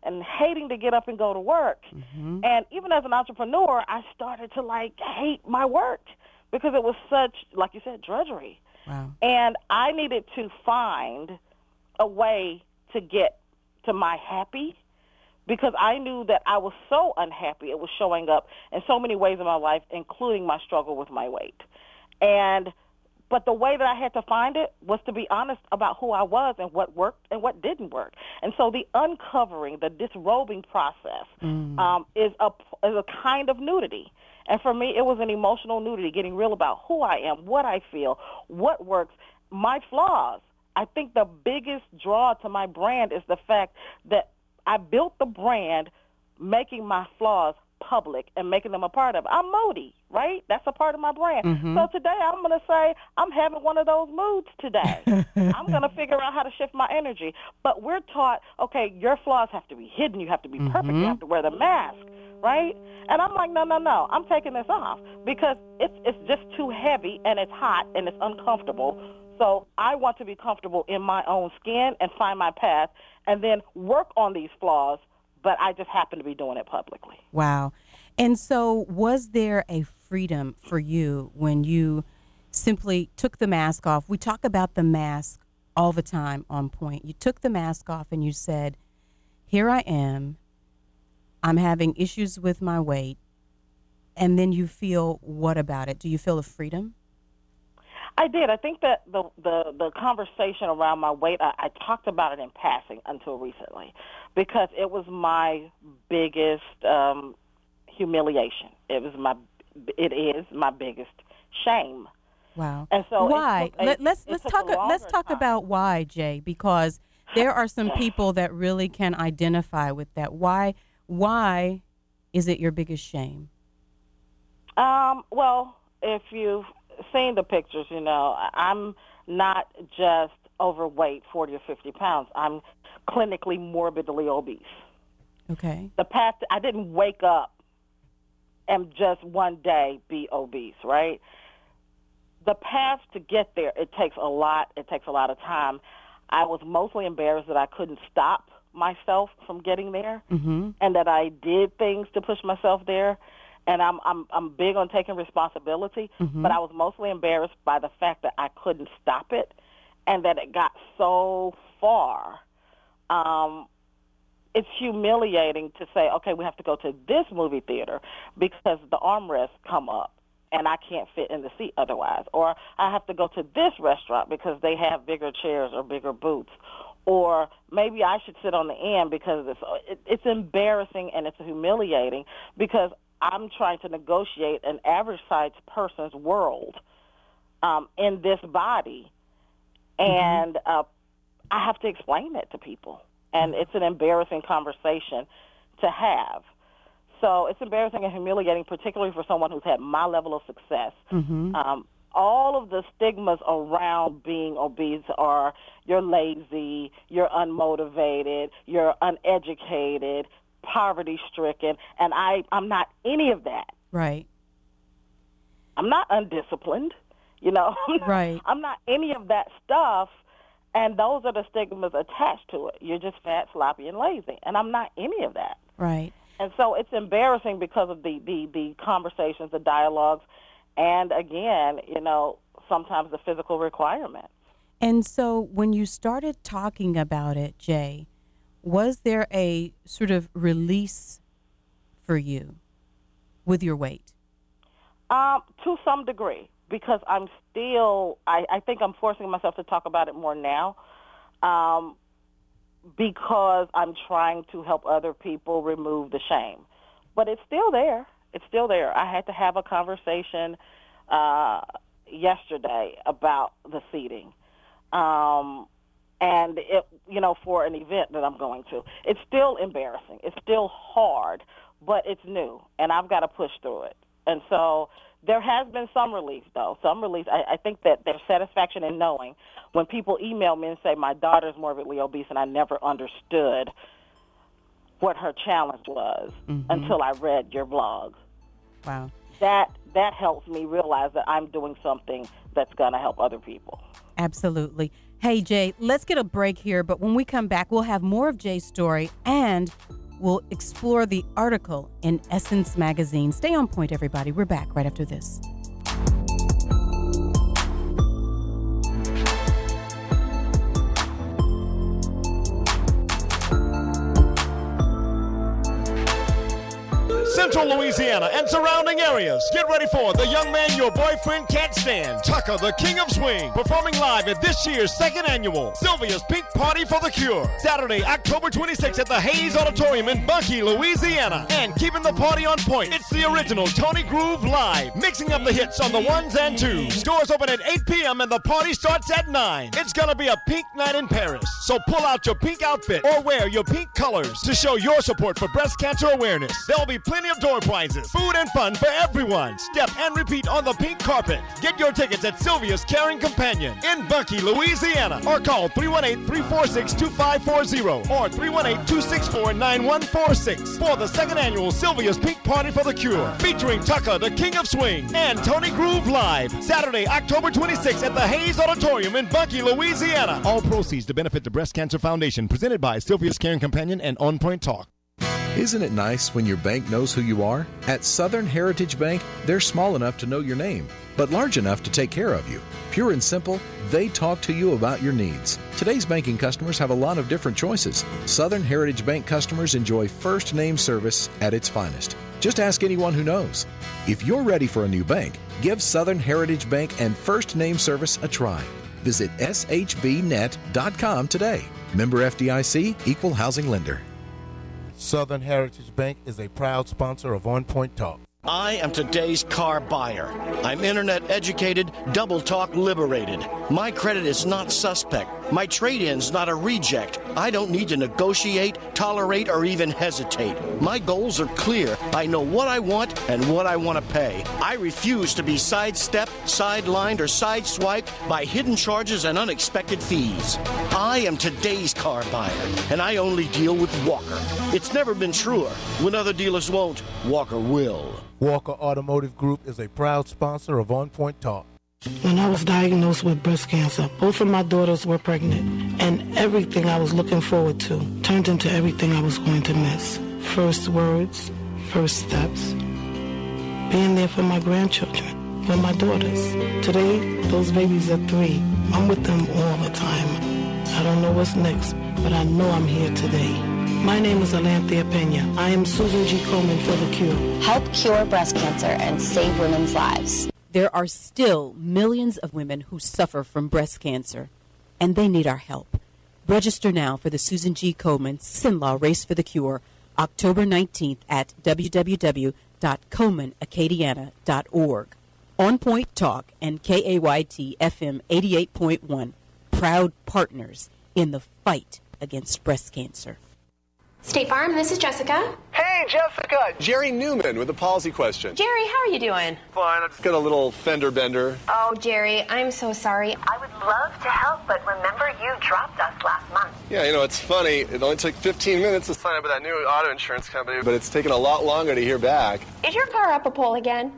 and hating to get up and go to work. Mm-hmm. And even as an entrepreneur, I started to, like, hate my work because it was such, like you said, drudgery. Wow. And I needed to find a way to get to my happy because I knew that I was so unhappy. It was showing up in so many ways in my life, including my struggle with my weight. And but the way that I had to find it was to be honest about who I was and what worked and what didn't work. And so the uncovering, the disrobing process Mm. um, is a is a kind of nudity. And for me, it was an emotional nudity, getting real about who I am, what I feel, what works, my flaws. I think the biggest draw to my brand is the fact that I built the brand making my flaws public and making them a part of it. I'm moody, right? That's a part of my brand. Mhm. So today I'm going to say I'm having one of those moods today. I'm going to figure out how to shift my energy. But we're taught, okay, your flaws have to be hidden. You have to be perfect. You have to wear the mask, right? And I'm like, no, no, no. I'm taking this off because it's it's just too heavy and it's hot and it's uncomfortable. So I want to be comfortable in my own skin and find my path and then work on these flaws, but I just happen to be doing it publicly. Wow. And so was there a freedom for you when you simply took the mask off? We talk about the mask all the time on Point. You took the mask off and you said, here I am. I'm having issues with my weight. And then you feel what about it? Do you feel a freedom? I did. I think that the the, the conversation around my weight, I, I talked about it in passing until recently because it was my biggest um, humiliation. It was my, it is my biggest shame. Wow. And so why? It took a, Let, let's it let's took talk a let's longer talk time. about why, Jay, because there are some people that really can identify with that. Why why is it your biggest shame? Um, well, if you've seen the pictures, you know, I'm not just overweight, forty or fifty pounds. I'm clinically morbidly obese. Okay. The path, I didn't wake up and just one day be obese, right? The path to get there, it takes a lot. It takes a lot of time. I was mostly embarrassed that I couldn't stop myself from getting there, Mm-hmm. and that I did things to push myself there. And I'm I'm I'm big on taking responsibility, Mhm. but I was mostly embarrassed by the fact that I couldn't stop it, and that it got so far. Um, it's humiliating to say, okay, we have to go to this movie theater because the armrests come up and I can't fit in the seat otherwise, or I have to go to this restaurant because they have bigger chairs or bigger booths, or maybe I should sit on the end because it's it, it's embarrassing and it's humiliating because I'm trying to negotiate an average-sized person's world um, in this body, and uh, I have to explain it to people. And it's an embarrassing conversation to have. So it's embarrassing and humiliating, particularly for someone who's had my level of success. Mm-hmm. Um, all of the stigmas around being obese are you're lazy, you're unmotivated, you're uneducated, poverty-stricken, and I, I'm not any of that. Right. I'm not undisciplined, you know. I'm not, Right. I'm not any of that stuff, and those are the stigmas attached to it. You're just fat, sloppy, and lazy, and I'm not any of that. Right. And so it's embarrassing because of the, the, the conversations, the dialogues, and again, you know, sometimes the physical requirements. And so when you started talking about it, Jay, was there a sort of release for you with your weight? Um, to some degree, because I'm still, I, I think I'm forcing myself to talk about it more now um, because I'm trying to help other people remove the shame. But it's still there. It's still there. I had to have a conversation uh, yesterday about the seating. Um, and, it, you know, for an event that I'm going to. It's still embarrassing. It's still hard, but it's new, and I've got to push through it. And so there has been some relief, though, some relief. I, I think that there's satisfaction in knowing when people email me and say, my daughter's morbidly obese, and I never understood what her challenge was Mhm. until I read your blog. Wow. That, that helps me realize that I'm doing something that's going to help other people. Absolutely. Hey, Jay, let's get a break here, but when we come back, we'll have more of Jay's story and we'll explore the article in Essence Magazine. Stay on point, everybody. We're back right after this. Central Louisiana and surrounding areas. Get ready for the young man your boyfriend can't stand, Tucker, the King of Swing, performing live at this year's second annual Sylvia's Pink Party for the Cure. Saturday, October twenty-sixth at the Hayes Auditorium in Bunkie, Louisiana. And keeping the party on point, it's the original Tony Groove Live, mixing up the hits on the ones and twos. Doors open at eight p.m. and the party starts at nine. It's gonna be a pink night in Paris, so pull out your pink outfit or wear your pink colors to show your support for breast cancer awareness. There'll be plenty of door prizes, food and fun for everyone. Step and repeat on the pink carpet. Get your tickets at Sylvia's Caring Companion in Bunkie, Louisiana, or call three one eight, three four six, two five four zero or three one eight, two six four, nine one four six for the second annual Sylvia's Pink Party for the Cure, featuring Tucker, the King of Swing, and Tony Groove Live, Saturday, October twenty-sixth at the Hayes Auditorium in Bunkie, Louisiana. All proceeds to benefit the Breast Cancer Foundation, presented by Sylvia's Caring Companion and On Point Talk. Isn't it nice when your bank knows who you are? At Southern Heritage Bank, they're small enough to know your name, but large enough to take care of you. Pure and simple, they talk to you about your needs. Today's banking customers have a lot of different choices. Southern Heritage Bank customers enjoy first name service at its finest. Just ask anyone who knows. If you're ready for a new bank, give Southern Heritage Bank and first name service a try. Visit S H B net dot com today. Member F D I C, Equal Housing Lender. Southern Heritage Bank is a proud sponsor of On Point Talk. I am today's car buyer. I'm internet educated, double talk liberated. My credit is not suspect. My trade-in's not a reject. I don't need to negotiate, tolerate, or even hesitate. My goals are clear. I know what I want and what I want to pay. I refuse to be sidestepped, sidelined, or sideswiped by hidden charges and unexpected fees. I am today's car buyer, and I only deal with Walker. It's never been truer. When other dealers won't, Walker will. Walker Automotive Group is a proud sponsor of On Point Talk. When I was diagnosed with breast cancer, both of my daughters were pregnant, and everything I was looking forward to turned into everything I was going to miss. First words, first steps, being there for my grandchildren, for my daughters. Today, those babies are three. I'm with them all the time. I don't know what's next, but I know I'm here today. My name is Alanthea Pena. I am Susan G. Komen for the Cure. Help cure breast cancer and save women's lives. There are still millions of women who suffer from breast cancer, and they need our help. Register now for the Susan G. Komen Sinlaw Race for the Cure, October nineteenth at w w w dot komen acadiana dot org. On Point Talk and K A Y T F M eighty-eight point one, proud partners in the fight against breast cancer. State Farm, this is Jessica. Hey, Jessica! Jerry Newman with a policy question. Jerry, how are you doing? Fine, I just got a little fender bender. Oh, Jerry, I'm so sorry. I would love to help, but remember you dropped us last month. Yeah, you know, it's funny. It only took fifteen minutes to sign up with that new auto insurance company, but it's taken a lot longer to hear back. Is your car up a pole again?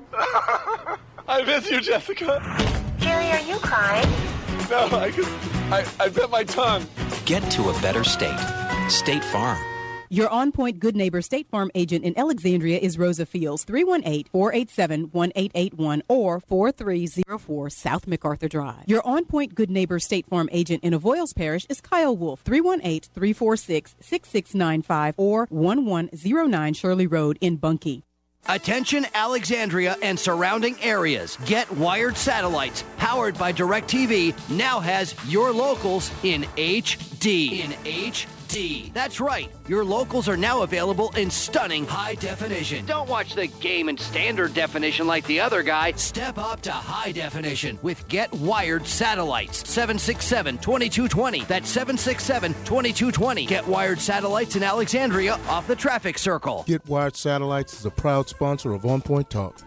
I miss you, Jessica. Jerry, are you crying? No, I, just, I, I bit my tongue. Get to a better state. State Farm. Your On Point Good Neighbor State Farm agent in Alexandria is Rosa Fields, three one eight, four eight seven, one eight eight one or four three zero four South MacArthur Drive. Your On Point Good Neighbor State Farm agent in Avoyles Parish is Kyle Wolf, three one eight, three four six, six six nine five or one one zero nine Shirley Road in Bunkie. Attention Alexandria and surrounding areas. Get Wired Satellites, powered by DirecTV, now has your locals in H D. In H D. That's right. Your locals are now available in stunning high definition. Don't watch the game in standard definition like the other guy. Step up to high definition with Get Wired Satellites. seven six seven, two two two zero. That's seven six seven, two two two zero. Get Wired Satellites in Alexandria off the traffic circle. Get Wired Satellites is a proud sponsor of On Point Talk.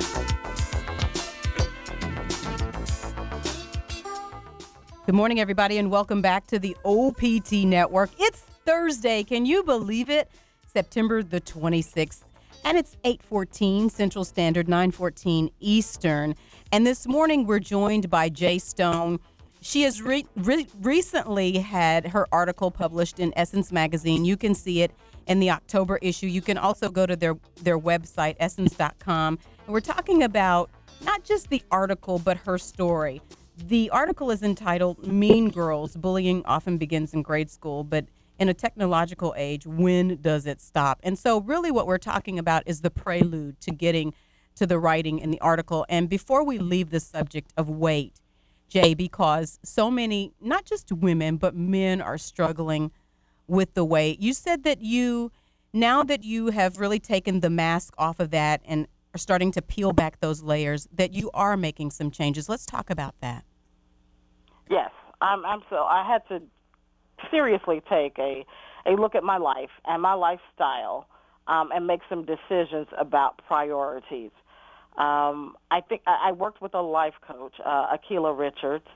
Good morning, everybody, and welcome back to the O P T Network. It's Thursday. Can you believe it? September the twenty-sixth. And it's eight fourteen Central Standard, nine fourteen Eastern. And this morning, we're joined by Jay Stone. she has re- re- recently had her article published in Essence Magazine. You can see it in the October issue. You can also go to their, their website, essence dot com. And we're talking about not just the article, but her story. The article is entitled Mean Girls, Bullying Often Begins in Grade School, but in a technological age, when does it stop? And so really what we're talking about is the prelude to getting to the writing in the article. And before we leave the subject of weight, Jay, because so many, not just women, but men are struggling with the weight. You said that you, now that you have really taken the mask off of that and are starting to peel back those layers, that you are making some changes. Let's talk about that. Yes, I'm, I'm so, I had to seriously take a, a look at my life and my lifestyle um, and make some decisions about priorities. Um, I think I, I worked with a life coach, uh, Akila Richards,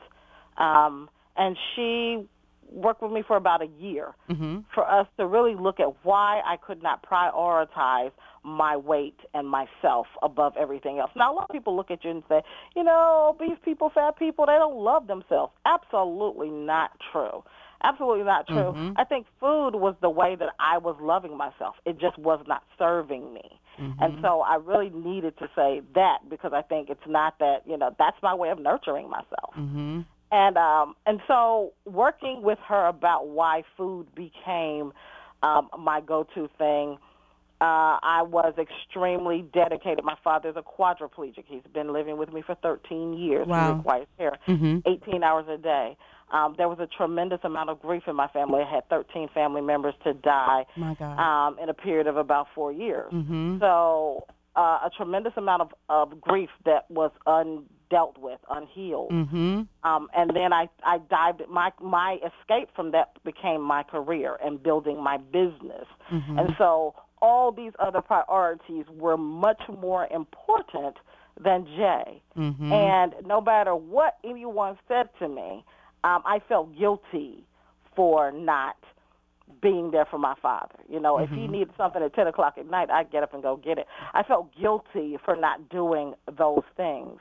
um, and she worked with me for about a year mm-hmm. for us to really look at why I could not prioritize my weight and myself above everything else. Now, a lot of people look at you and say, you know, obese people, fat people, they don't love themselves. Absolutely not true. Absolutely not true. Mm-hmm. I think food was the way that I was loving myself. It just was not serving me. Mm-hmm. And so I really needed to say that because I think it's not that, you know, that's my way of nurturing myself. Mm-hmm. And um, and so working with her about why food became um, my go-to thing, uh, I was extremely dedicated. My father's a quadriplegic. He's been living with me for thirteen years. Wow. He requires care Mm-hmm. eighteen hours a day. Um, there was a tremendous amount of grief in my family. I had thirteen family members to die My God. um, in a period of about four years. Mm-hmm. So uh, a tremendous amount of, of grief that was undealt with, unhealed. Mm-hmm. Um, and then I, I dived, my, my escape from that became my career and building my business. Mm-hmm. And so all these other priorities were much more important than Jay. Mm-hmm. And no matter what anyone said to me, um, I felt guilty for not being there for my father. You know, Mm-hmm. if he needed something at ten o'clock at night, I'd get up and go get it. I felt guilty for not doing those things.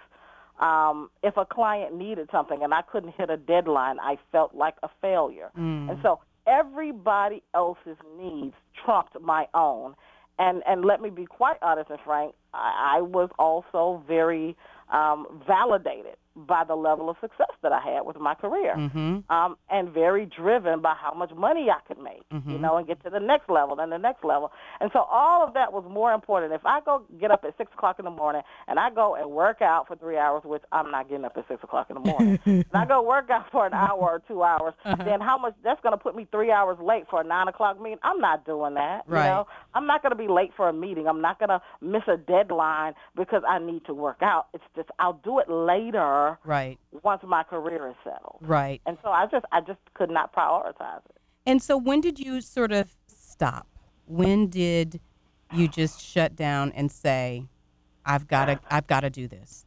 Um, if a client needed something and I couldn't hit a deadline, I felt like a failure. Mm. And so everybody else's needs trumped my own. And and let me be quite honest and frank, I, I was also very um, validated by the level of success that I had with my career, Mm-hmm. um, and very driven by how much money I could make, Mm-hmm. you know, and get to the next level and the next level. And so all of that was more important. If I go get up at six o'clock in the morning and I go and work out for three hours, which I'm not getting up at six o'clock in the morning, and I go work out for an hour or two hours, Uh-huh. then how much, that's going to put me three hours late for a nine o'clock meeting. I'm not doing that, Right. you know. I'm not going to be late for a meeting. I'm not going to miss a deadline because I need to work out. It's just I'll do it later Right. once my career is settled. Right. And so I just I just could not prioritize it. And so when did you sort of stop? When did you just shut down and say, I've got to I've got to do this?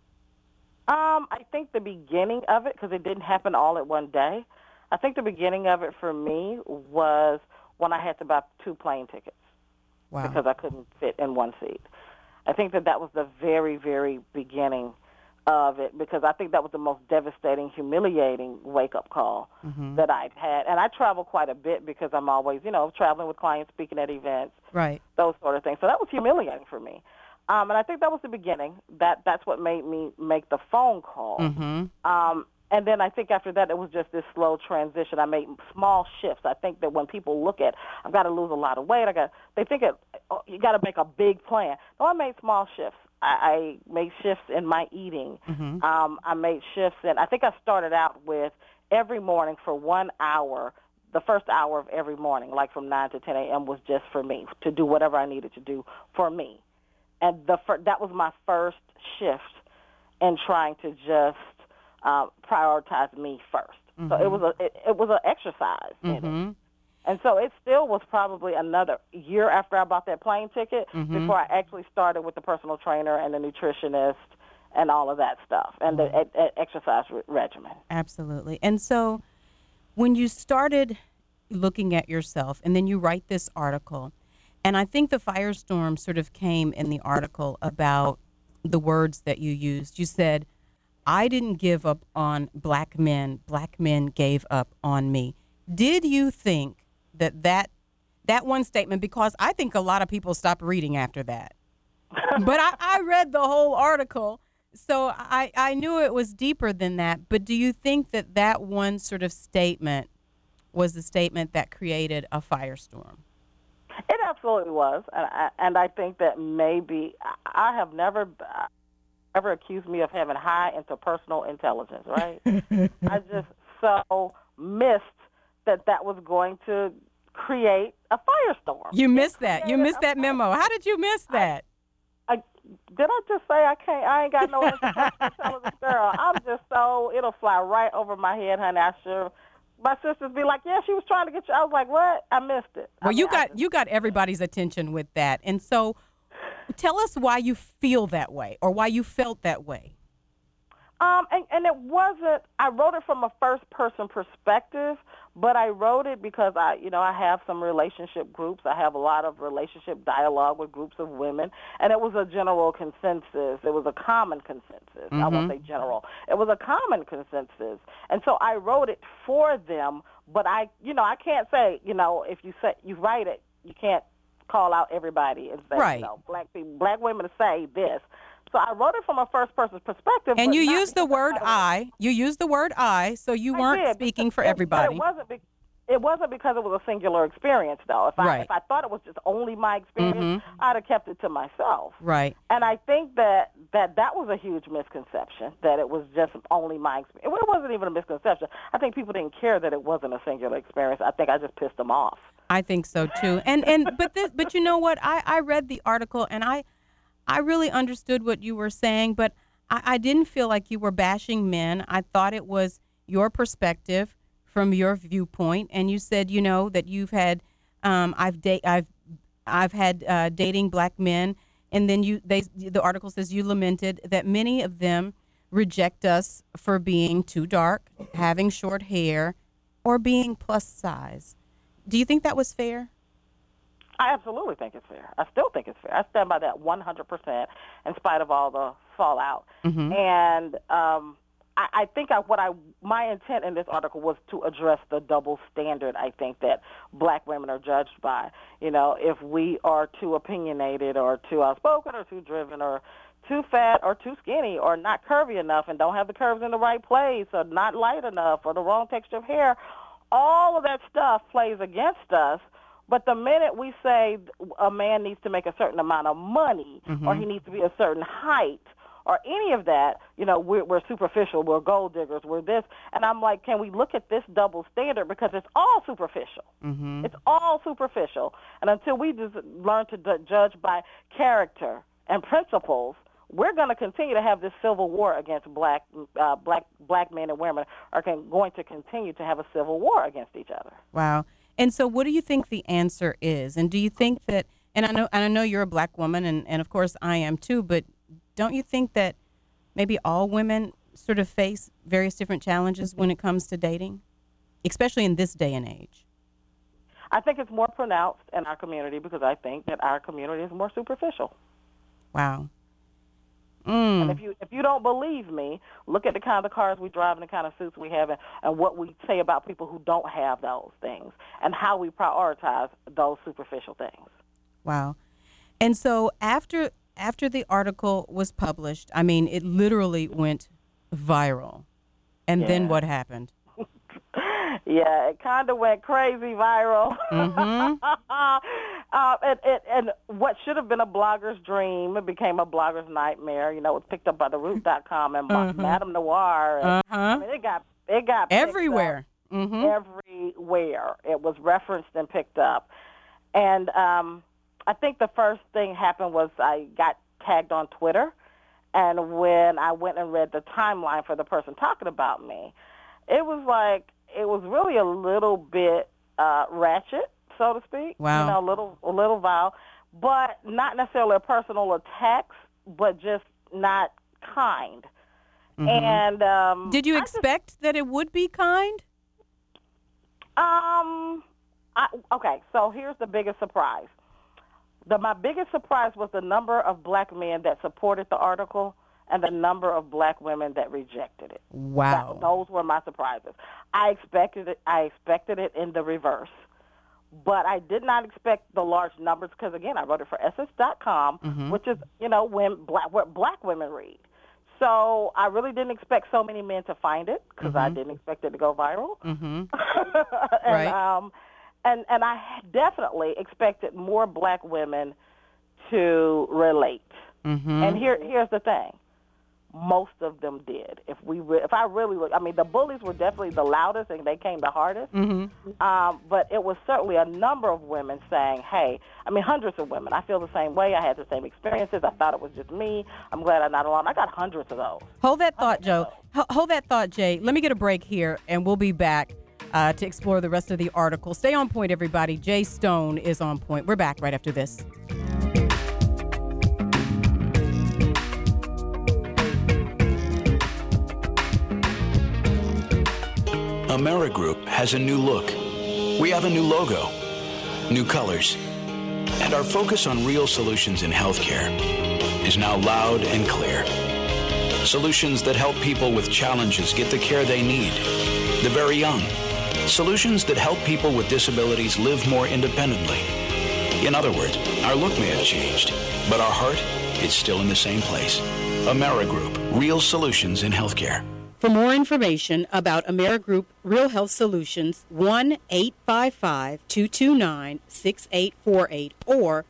Um, I think the beginning of it, because it didn't happen all at one day, I think the beginning of it for me was when I had to buy two plane tickets Wow. because I couldn't fit in one seat. I think that that was the very, very beginning of it, because I think that was the most devastating, humiliating wake-up call Mm-hmm. that I've had. And I travel quite a bit because I'm always, you know, traveling with clients, speaking at events, Right. those sort of things. So that was humiliating for me. Um, and I think that was the beginning. That That's what made me make the phone call. Mm-hmm. Um, and then I think after that, it was just this slow transition. I made small shifts. I think that when people look at, I've got to lose a lot of weight, I got, they think it, oh, you got to make a big plan. No, I made small shifts. I, I made shifts in my eating. Mm-hmm. Um, I made shifts in, I think I started out with every morning for one hour, the first hour of every morning, like from nine to ten a.m. was just for me, to do whatever I needed to do for me. And the fir- that was my first shift in trying to just uh, prioritize me first. Mm-hmm. So it was a it, it was an exercise in it. Mm-hmm. And so it still was probably another year after I bought that plane ticket Mm-hmm. before I actually started with the personal trainer and the nutritionist and all of that stuff and the e- e- exercise re- regimen. Absolutely. And so when you started looking at yourself and then you write this article, and I think the firestorm sort of came in the article about the words that you used. You said, I didn't give up on black men. Black men gave up on me. Did you think that that, that one statement, because I think a lot of people stopped reading after that, but I, I read the whole article, so I, I knew it was deeper than that. But do you think that that one sort of statement was the statement that created a firestorm? It absolutely was, and I, and I think that maybe I have never ever accused me of having high interpersonal intelligence, right? I just so missed that that was going to create a firestorm. You missed that. You missed that memo. How did you miss that? I, I did I just say I can't? I ain't got no interpersonal intelligence, girl. I'm just so it'll fly right over my head, honey. I sure. My sisters be like, yeah, she was trying to get you. I was like, what? I missed it. Well, I mean, you got just, you got everybody's attention with that. And so tell us why you feel that way or why you felt that way. Um, and, and it wasn't, I wrote it from a first-person perspective, but I wrote it because, I, you know, I have some relationship groups. I have a lot of relationship dialogue with groups of women, and it was a general consensus. It was a common consensus. Mm-hmm. I won't say general. It was a common consensus. And so I wrote it for them, but I, you know, I can't say, you know, if you say, you write it, you can't call out everybody and say, right. you know, black people, black women say this. So I wrote it from a first-person perspective. And you used the word I. You used the word I, so you weren't did, speaking because, for everybody. But it wasn't, be, it wasn't because it was a singular experience, though. If I, right. if I thought it was just only my experience, mm-hmm. I'd have kept it to myself. Right. And I think that, that that was a huge misconception, that it was just only my experience. It wasn't even a misconception. I think people didn't care that it wasn't a singular experience. I think I just pissed them off. I think so, too. And and but this, but you know what? I, I read the article, and I... I really understood what you were saying, but I, I didn't feel like you were bashing men. I thought it was your perspective from your viewpoint, and you said, you know, that you've had, um, I've date, I've, I've had uh, dating black men, and then you, they, the article says you lamented that many of them reject us for being too dark, having short hair, or being plus size. Do you think that was fair? I absolutely think it's fair. I still think it's fair. I stand by that one hundred percent in spite of all the fallout. Mm-hmm. And um, I, I think I, what I my intent in this article was to address the double standard I think that black women are judged by. You know, if we are too opinionated or too outspoken or too driven or too fat or too skinny or not curvy enough and don't have the curves in the right place or not light enough or the wrong texture of hair, all of that stuff plays against us. But the minute we say a man needs to make a certain amount of money mm-hmm. or he needs to be a certain height or any of that, you know, we're, we're superficial, we're gold diggers, we're this. And I'm like, can we look at this double standard? Because it's all superficial. Mm-hmm. It's all superficial. And until we just learn to d- judge by character and principles, we're going to continue to have this civil war against black uh, black black men and women are can, going to continue to have a civil war against each other. Wow. And so what do you think the answer is? And do you think that, and I know and I know you're a black woman, and, and of course I am too, but don't you think that maybe all women sort of face various different challenges when it comes to dating, especially in this day and age? I think it's more pronounced in our community because I think that our community is more superficial. Wow. Mm. And if you if you don't believe me, look at the kind of cars we drive and the kind of suits we have and, and what we say about people who don't have those things and how we prioritize those superficial things. Wow. And so after after the article was published, I mean, it literally went viral. And yeah. then what happened? Yeah, it kind of went crazy viral. Mm-hmm. uh, and, and, and what should have been a blogger's dream, it became a blogger's nightmare. You know, it was picked up by the root dot com and mm-hmm. Madame Noir. And, uh-huh. I mean, it got it got everywhere. Mm-hmm. Everywhere. It was referenced and picked up. And um, I think the first thing happened was I got tagged on Twitter. And when I went and read the timeline for the person talking about me, it was like, it was really a little bit uh, ratchet, so to speak. Wow. You know, a little, a little vile, but not necessarily a personal attack, but just not kind. Mm-hmm. And um, did you I expect just, that it would be kind? Um. I, okay, so here's the biggest surprise. The my biggest surprise was the number of black men that supported the article and the number of black women that rejected it. Wow. That, those were my surprises. I expected it, I expected it in the reverse, but I did not expect the large numbers because, again, I wrote it for S S dot com, Mhm. which is, you know, when black, what black women read. So I really didn't expect so many men to find it because I Mhm. didn't expect it to go viral. Mm-hmm. and, Right. um, and and I definitely expected more black women to relate. Mm-hmm. And here here's the thing. Most of them did. If we, re- if I really look, I mean, the bullies were definitely the loudest and they came the hardest. Mm-hmm. Um, but it was certainly a number of women saying, "Hey," I mean, hundreds of women. I feel the same way. I had the same experiences. I thought it was just me. I'm glad I'm not alone. I got hundreds of those. Hold that thought, Joe. Ho- Hold that thought, Jay. Let me get a break here, and we'll be back uh, to explore the rest of the article. Stay on point, everybody. Jay Stone is on point. We're back right after this. AmeriGroup has a new look. We have a new logo, new colors, and our focus on real solutions in healthcare is now loud and clear. Solutions that help people with challenges get the care they need, the very young. Solutions that help people with disabilities live more independently. In other words, our look may have changed, but our heart is still in the same place. AmeriGroup, real solutions in healthcare. For more information about AmeriGroup Real Health Solutions, one eight five five, two two nine, six eight four eight or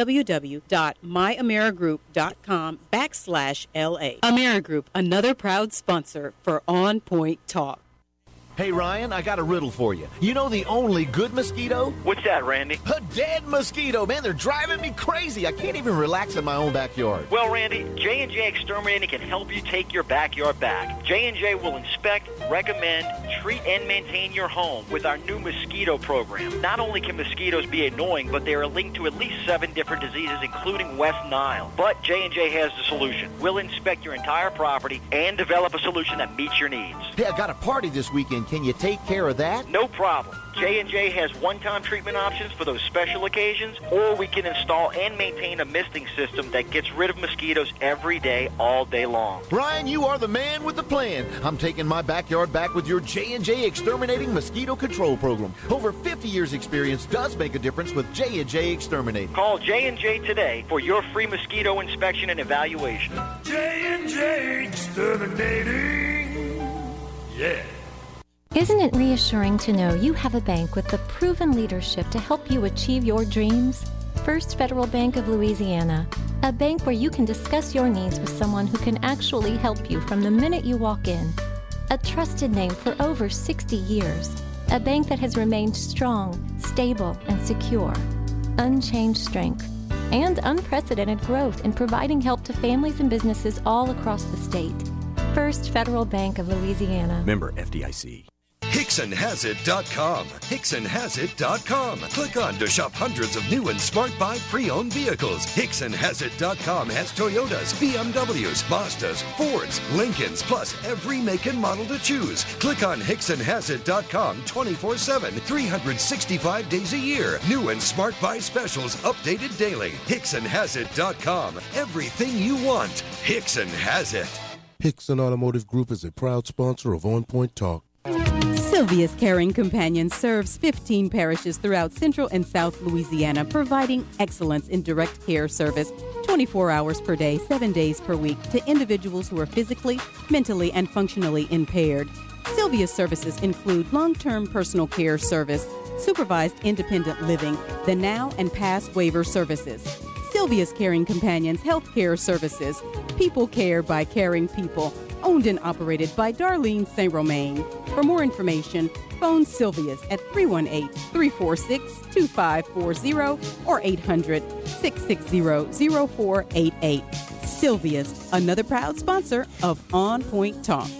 www.myamerigroup.com backslash LA. AmeriGroup, another proud sponsor for On Point Talk. Hey, Ryan, I got a riddle for you. You know the only good mosquito? What's that, Randy? A dead mosquito, man. They're driving me crazy. I can't even relax in my own backyard. Well, Randy, J and J Exterminating can help you take your backyard back. J and J will inspect, recommend, treat, and maintain your home with our new mosquito program. Not only can mosquitoes be annoying, but they are linked to at least seven different diseases, including West Nile. But J and J has the solution. We'll inspect your entire property and develop a solution that meets your needs. Hey, I got a party this weekend. Can you take care of that? No problem. J and J has one-time treatment options for those special occasions, or we can install and maintain a misting system that gets rid of mosquitoes every day, all day long. Ryan, you are the man with the plan. I'm taking my backyard back with your J and J Exterminating Mosquito Control Program. Over fifty years experience does make a difference with J and J Exterminating. Call J and J today for your free mosquito inspection and evaluation. J and J Exterminating. Yeah. Isn't it reassuring to know you have a bank with the proven leadership to help you achieve your dreams? First Federal Bank of Louisiana, a bank where you can discuss your needs with someone who can actually help you from the minute you walk in. A trusted name for over sixty years, a bank that has remained strong, stable, and secure. Unchanged strength and unprecedented growth in providing help to families and businesses all across the state. First Federal Bank of Louisiana. Member F D I C. Hickson Has It dot com. Hickson Has It dot com. Click on to shop hundreds of new and smart buy pre-owned vehicles. Hickson Has It dot com has Toyotas, B M Ws, Mazdas, Fords, Lincolns, plus every make and model to choose. Click on Hickson Has It dot com twenty-four seven, three hundred sixty-five days a year. New and smart buy specials updated daily. Hickson Has It dot com. Everything you want. Hickson has it. Hickson Automotive Group is a proud sponsor of On Point Talk. Sylvia's Caring Companion serves fifteen parishes throughout Central and South Louisiana, providing excellence in direct care service twenty-four hours per day, seven days per week to individuals who are physically, mentally, and functionally impaired. Sylvia's services include long-term personal care service, supervised independent living, the now and past waiver services. Sylvia's Caring Companions Health Care Services, people care by caring people, owned and operated by Darlene Saint Romain. For more information, phone Sylvia's at three one eight, three four six, two five four zero or eight hundred, six six zero, zero four eight eight. Sylvia's, another proud sponsor of On Point Talk.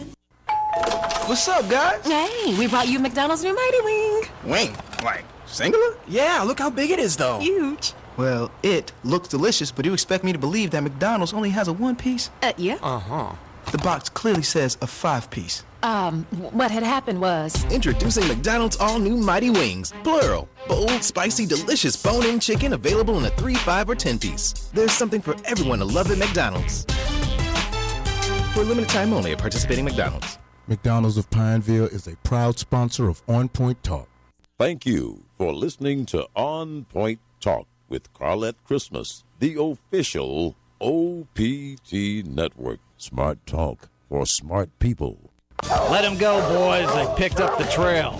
What's up, guys? Hey, we brought you McDonald's new Mighty Wing. Wing? Like, singular? Yeah, look how big it is, though. Huge. Well, it looks delicious, but you expect me to believe that McDonald's only has a one-piece? Uh, yeah. Uh-huh. The box clearly says a five-piece. Um, what had happened was... Introducing McDonald's all-new Mighty Wings. Plural. Bold, spicy, delicious bone-in chicken available in a three, five, or ten-piece. There's something for everyone to love at McDonald's. for a limited time only at participating McDonald's. McDonald's of Pineville is a proud sponsor of On Point Talk. Thank you for listening to On Point Talk with Carlette Christmas, the official O P T Network. Smart talk for smart people. Let them go, boys. They picked up the trail.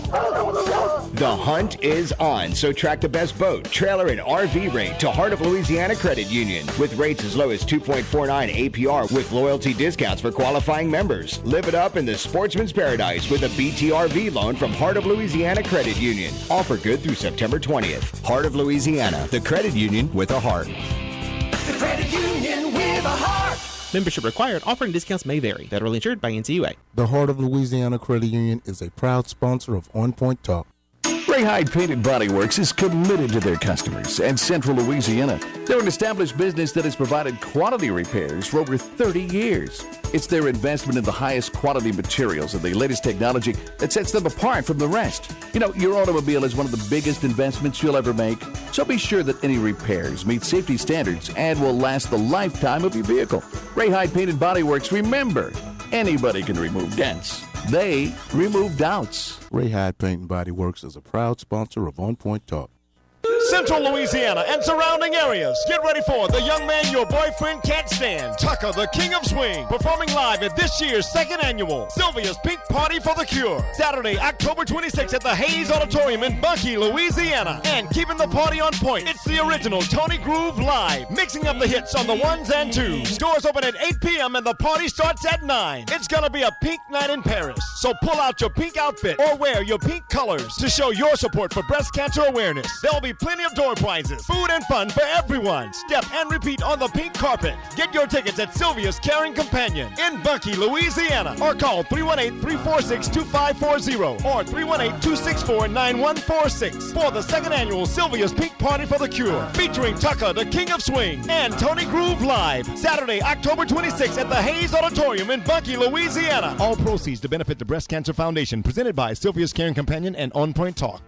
The hunt is on, so track the best boat, trailer, and R V rate to Heart of Louisiana Credit Union with rates as low as two point four nine A P R with loyalty discounts for qualifying members. Live it up in the sportsman's paradise with a B T R V loan from Heart of Louisiana Credit Union. Offer good through September twentieth. Heart of Louisiana, the credit union with a heart. The credit union with a heart. Membership required. Offer and discounts may vary. Federally insured by N C U A. The Heart of Louisiana Credit Union is a proud sponsor of On Point Talk. Ray Hyde Painted Body Works is committed to their customers and Central Louisiana. They're an established business that has provided quality repairs for over thirty years. It's their investment in the highest quality materials and the latest technology that sets them apart from the rest. You know, your automobile is one of the biggest investments you'll ever make, so be sure that any repairs meet safety standards and will last the lifetime of your vehicle. Ray Hyde Painted Body Works, remember, anybody can remove dents. They remove doubts. Ray Hyde Paint and Body Works is a proud sponsor of On Point Talk. Central Louisiana and surrounding areas, get ready for the young man your boyfriend can't stand, Tucker, the King of Swing, performing live at this year's second annual Sylvia's Pink Party for the Cure, Saturday, October twenty-sixth at the Hayes Auditorium in Bunkie, Louisiana. And keeping the party on point, it's the original Tony Groove Live, mixing up the hits on the ones and twos. Doors open at eight p.m. and the party starts at nine. It's gonna be a pink night in Paris, so pull out your pink outfit or wear your pink colors to show your support for breast cancer awareness. There'll be plenty of door prizes, food and fun for everyone. Step and repeat on the pink carpet. Get your tickets at Sylvia's Caring Companion in Bunkie, Louisiana, or call three one eight, three four six, two five four zero or three one eight, two six four, nine one four six for the second annual Sylvia's Pink Party for the Cure, featuring Tucker, the King of Swing, and Tony Groove Live, Saturday, October twenty-sixth at the Hayes Auditorium in Bunkie, Louisiana. All proceeds to benefit the Breast Cancer Foundation, presented by Sylvia's Caring Companion and On Point Talk.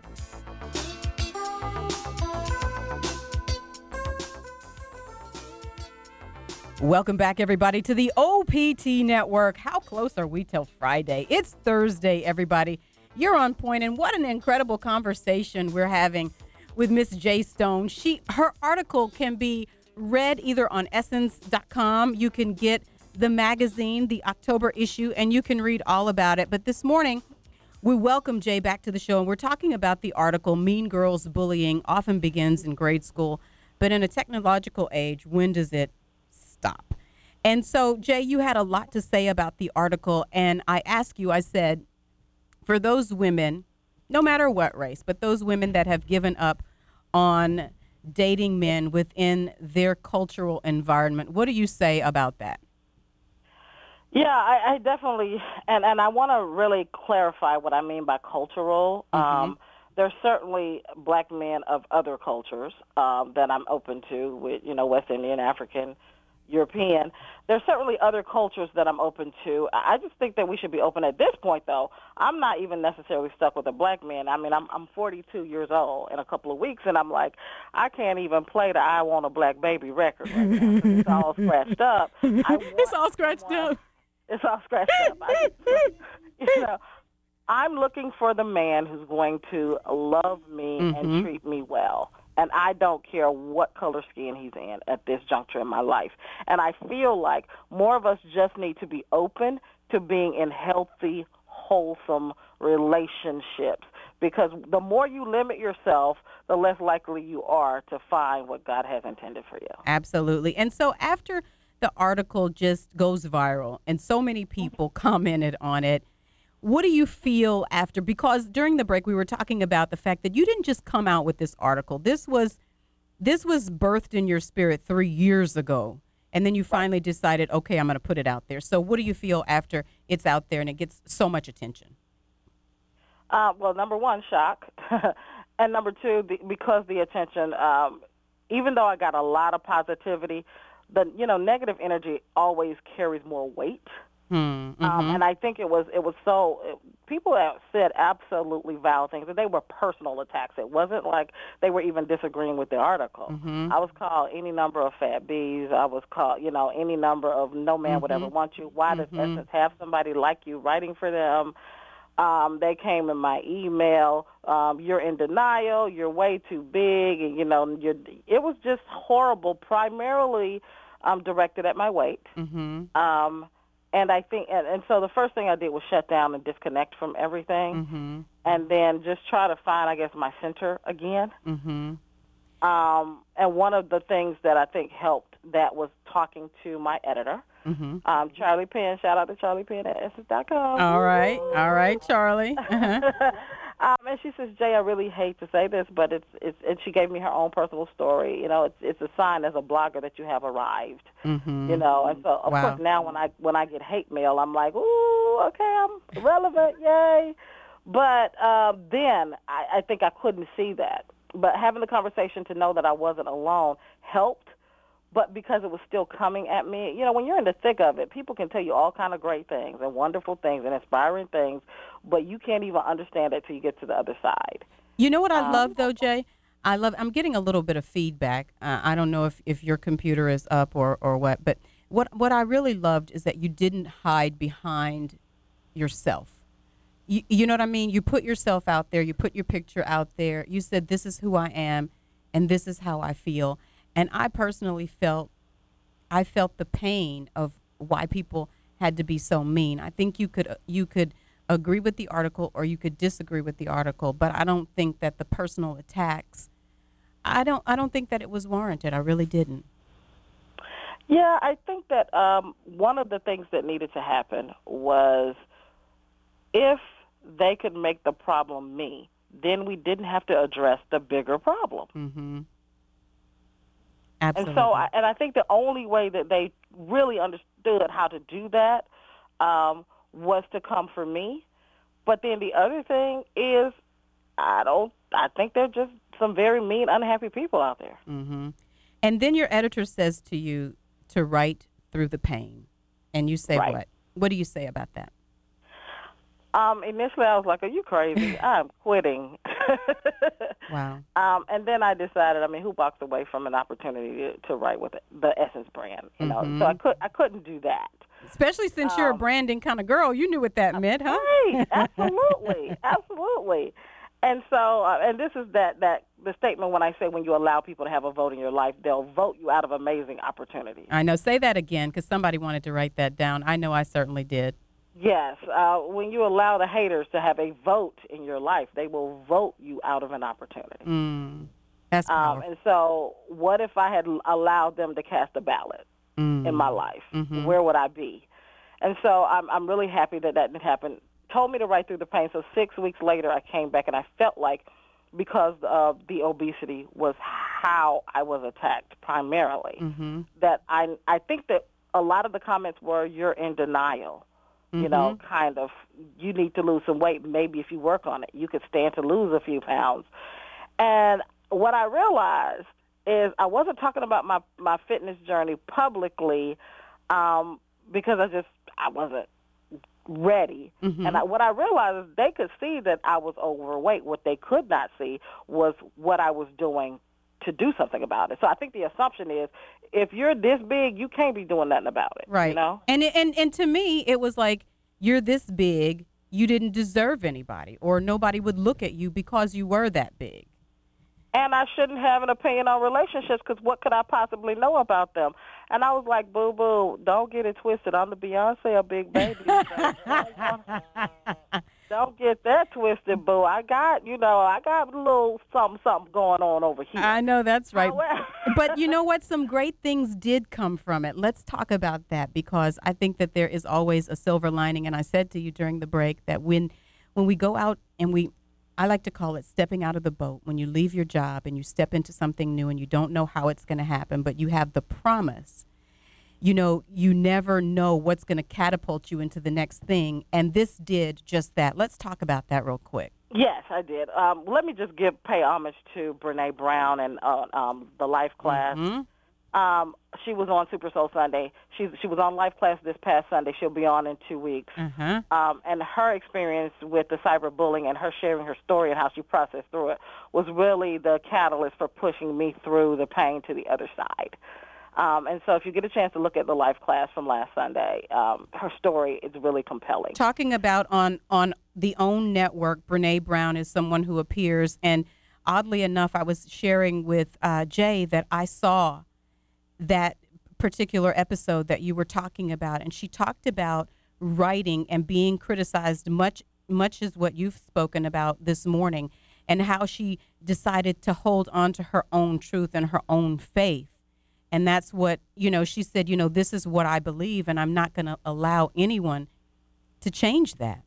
Welcome back, everybody, to the O P T Network. How close are we till Friday? It's Thursday, everybody. You're on point, and what an incredible conversation we're having with Miss J. Stone. She, her article can be read either on essence dot com. You can get the magazine, the October issue, and you can read all about it. But this morning, we welcome Jay back to the show, and we're talking about the article, Mean Girls Bullying Often Begins in Grade School, but in a technological age, when does it stop? And so, Jay, you had a lot to say about the article, and I asked you, I said, for those women, no matter what race, but those women that have given up on dating men within their cultural environment, what do you say about that? Yeah, I, I definitely, and, and I want to really clarify what I mean by cultural. Mm-hmm. Um, there's certainly black men of other cultures um, that I'm open to, with, you know, West Indian, African, European. There's certainly other cultures that I'm open to. I just think that we should be open at this point, though. I'm not even necessarily stuck with a black man. I mean, I'm I'm forty-two years old in a couple of weeks, and I'm like, I can't even play the I Want a Black Baby record right now. It's all scratched up. I want it's all scratched someone, up. It's all scratched up. I just, you know, I'm looking for the man who's going to love me mm-hmm. and treat me well. And I don't care what color skin he's in at this juncture in my life. And I feel like more of us just need to be open to being in healthy, wholesome relationships. Because the more you limit yourself, the less likely you are to find what God has intended for you. Absolutely. And so after the article just goes viral and so many people commented on it, what do you feel after? Because during the break, we were talking about the fact that you didn't just come out with this article. This was this was birthed in your spirit three years ago. And then you finally decided, okay, I'm going to put it out there. So what do you feel after it's out there and it gets so much attention? Uh, well, number one, shock. And number two, the, because the attention, um, even though I got a lot of positivity, the you know negative energy always carries more weight. Mm-hmm. Um, and I think it was it was so it, people have said absolutely vile things, and they were personal attacks. It wasn't like they were even disagreeing with the article. Mm-hmm. I was called any number of fat bees. I was called, you know, any number of no man Mm-hmm. would ever want you. Why does Mm-hmm. Essence have somebody like you writing for them? Um, they came in my email. Um, you're in denial. You're way too big, and you know, you're, it was just horrible. Primarily, um, directed at my weight. Mm-hmm. Um, and I think, and, and so the first thing I did was shut down and disconnect from everything, Mm-hmm. and then just try to find, I guess, my center again. Mm-hmm. Um, and one of the things that I think helped that was talking to my editor. Mm-hmm. Um, Charlie Penn, shout out to Charlie Penn at essence dot com. All right, all right, Charlie. Uh-huh. um, and she says, Jay, I really hate to say this, but it's it's. And she gave me her own personal story. You know, it's it's a sign as a blogger that you have arrived. Mm-hmm. You know, and so of Wow. course now when I when I get hate mail, I'm like, ooh, okay, I'm relevant, yay. But uh, then I, I think I couldn't see that. But having the conversation to know that I wasn't alone helped. But because it was still coming at me, you know, when you're in the thick of it, people can tell you all kind of great things and wonderful things and inspiring things, but you can't even understand it till you get to the other side. You know what I Um, love, though, Jay? I love. I'm getting a little bit of feedback. Uh, I don't know if, if your computer is up or, or what, but what what I really loved is that you didn't hide behind yourself. You, you know what I mean? You put yourself out there. You put your picture out there. You said, this is who I am, and this is how I feel. And I personally felt, I felt the pain of why people had to be so mean. I think you could you could agree with the article or you could disagree with the article, but I don't think that the personal attacks, I don't I don't think that it was warranted. I really didn't. Yeah, I think that um, one of the things that needed to happen was if they could make the problem me, then we didn't have to address the bigger problem. Mm-hmm. Absolutely. And so, I, and I think the only way that they really understood how to do that um, was to come for me. But then the other thing is, I don't. I think they're just some very mean, unhappy people out there. Mm-hmm. And then your editor says to you to write through the pain, and you say Right. what? What do you say about that? Um, initially, I was like, "Are you crazy? I'm quitting." Wow. Um, and then I decided, I mean, who walks away from an opportunity to, to write with the Essence brand? You know, Mhm. so I could I couldn't do that. Especially since you're a Um, branding kind of girl, you knew what that meant, huh? Right, absolutely, absolutely. And so, uh, and this is that that the statement when I say when you allow people to have a vote in your life, they'll vote you out of amazing opportunities. I know. Say that again, because somebody wanted to write that down. I know I certainly did. Yes, uh, when you allow the haters to have a vote in your life, they will vote you out of an opportunity. Mm, that's Um, powerful. and so, what if I had allowed them to cast a ballot Mm. in my life? Mhm. Where would I be? And so, I'm, I'm really happy that that didn't happen. Told me to write through the pain. So six weeks later, I came back, and I felt like because of the obesity was how I was attacked primarily. Mm-hmm. That I I think that a lot of the comments were you're in denial. You know, Mhm. kind of, you need to lose some weight. Maybe if you work on it, you could stand to lose a few pounds. And what I realized is I wasn't talking about my, my fitness journey publicly um, because I just, I wasn't ready. Mhm. And I, what I realized is they could see that I was overweight. What they could not see was what I was doing to do something about it. So I think the assumption is if you're this big, you can't be doing nothing about it. Right. You know? And, it- and, and to me, it was like, you're this big, you didn't deserve anybody, or nobody would look at you because you were that big. And I shouldn't have an opinion on relationships because what could I possibly know about them? And I was like, boo, boo, don't get it twisted. I'm the Beyonce of Big Baby. Don't get that twisted, boo. I got, you know, I got a little something, something going on over here. I know that's right. However- But you know what? Some great things did come from it. Let's talk about that because I think that there is always a silver lining. And I said to you during the break that when when we go out and we, I like to call it stepping out of the boat, when you leave your job and you step into something new and you don't know how it's going to happen, but you have the promise. You know, you never know what's going to catapult you into the next thing. And this did just that. Let's talk about that real quick. Yes, I did. Um, let me just give pay homage to Brene Brown and uh, um, the Life class. Mhm. Um, she was on Super Soul Sunday. She she was on Life Class this past Sunday. She'll be on in two weeks. Uh-huh. Um, and her experience with the cyberbullying and her sharing her story and how she processed through it was really the catalyst for pushing me through the pain to the other side. Um, and so if you get a chance to look at the Life Class from last Sunday, um, her story is really compelling. Talking about on, on the OWN network, Brene Brown is someone who appears. And oddly enough, I was sharing with uh, Jay that I saw that particular episode that you were talking about. And she talked about writing and being criticized much, much as what you've spoken about this morning, and how she decided to hold on to her own truth and her own faith. And that's what, you know, she said, you know, this is what I believe, and I'm not going to allow anyone to change that.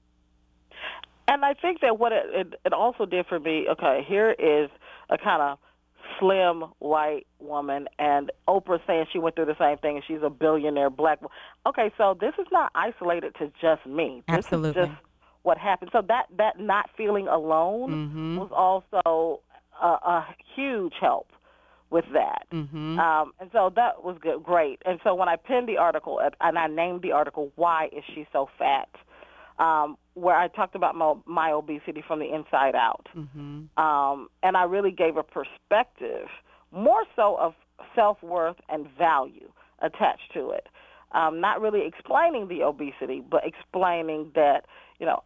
And I think that what it, it, it also did for me, okay, here is a kind of slim white woman, and Oprah saying she went through the same thing, and she's a billionaire black woman. Okay, so this is not isolated to just me. This Absolutely. is just what happened. So that, that not feeling alone mm-hmm. was also a, a huge help with that. Mm-hmm. Um, and so that was good, great. And so when I penned the article, and I named the article, Why Is She So Fat?, um, where I talked about my, my obesity from the inside out. Mm-hmm. Um, and I really gave a perspective, more so of self-worth and value attached to it. Um, not really explaining the obesity, but explaining that, you know,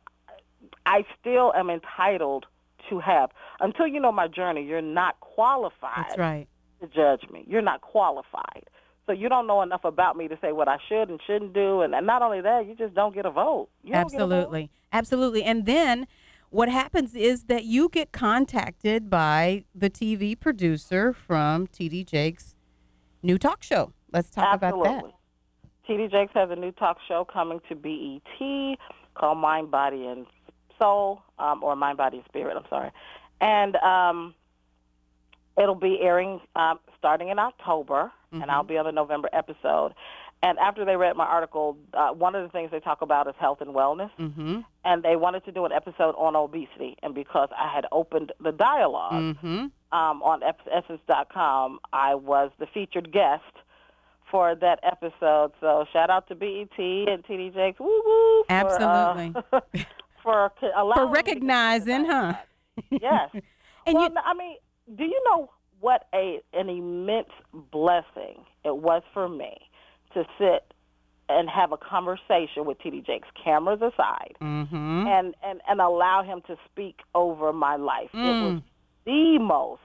I still am entitled to have. Until you know my journey, you're not qualified That's right. to judge me. You're not qualified. So you don't know enough about me to say what I should and shouldn't do. And, and not only that, you just don't get a vote. You don't Absolutely. Get a vote. Absolutely. And then what happens is that you get contacted by the T V producer from T D Jakes' new talk show. Let's talk Absolutely. about that. T D Jakes has a new talk show coming to B E T called Mind, Body, and Soul, um, or Mind, Body, and Spirit, I'm sorry. And um, it'll be airing um, starting in October, mm-hmm. and I'll be on the November episode. And after they read my article, uh, one of the things they talk about is health and wellness, mm-hmm. and they wanted to do an episode on obesity. And because I had opened the dialogue mm-hmm. um, on essence dot com, I was the featured guest for that episode. So shout out to B E T and T D Jakes. Woo woo! For, Absolutely. Uh, for allowing for recognizing, huh? Yes. And well, you, I mean, do you know what a an immense blessing it was for me to sit and have a conversation with T D Jakes, cameras aside, mm-hmm. and, and, and allow him to speak over my life. Mm. It was the most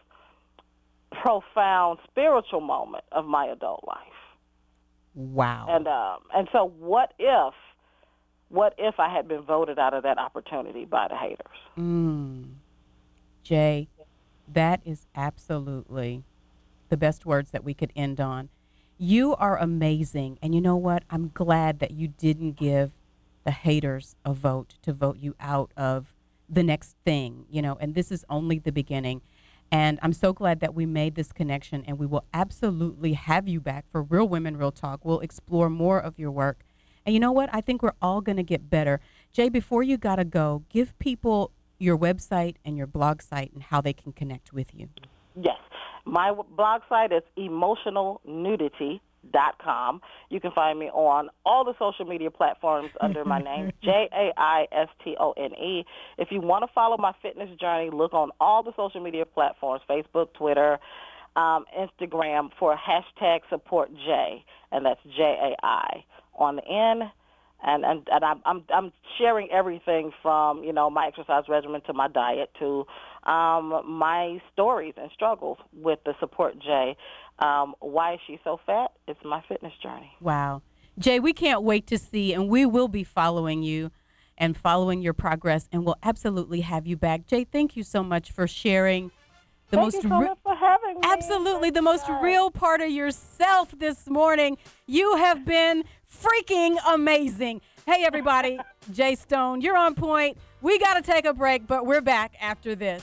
profound spiritual moment of my adult life. Wow. And um, and so what if, what if I had been voted out of that opportunity by the haters? Mm. Jay, that is absolutely the best words that we could end on. You are amazing. And you know what? I'm glad that you didn't give the haters a vote to vote you out of the next thing, you know, and this is only the beginning. And I'm so glad that we made this connection, and we will absolutely have you back for Real Women, Real Talk. We'll explore more of your work. And you know what? I think we're all going to get better. Jay, before you got to go, give people your website and your blog site and how they can connect with you. Yes. My blog site is emotional nudity dot com. You can find me on all the social media platforms under my name, J A I S T O N E. If you want to follow my fitness journey, look on all the social media platforms, Facebook, Twitter, um, Instagram, for hashtag support J, and that's J A I on the end. And and, and I'm, I'm I'm sharing everything from, you know, my exercise regimen to my diet to um, my stories and struggles with the Support J. Um, why is she so fat? It's my fitness journey. Wow. Jay, we can't wait to see, and we will be following you and following your progress, and we'll absolutely have you back. Jay, thank you so much for sharing the thank most you so re- much for having me. Absolutely, the most real part of yourself this morning. You have been freaking amazing. Hey, everybody, Jay Stone, you're on point. We got to take a break, but we're back after this.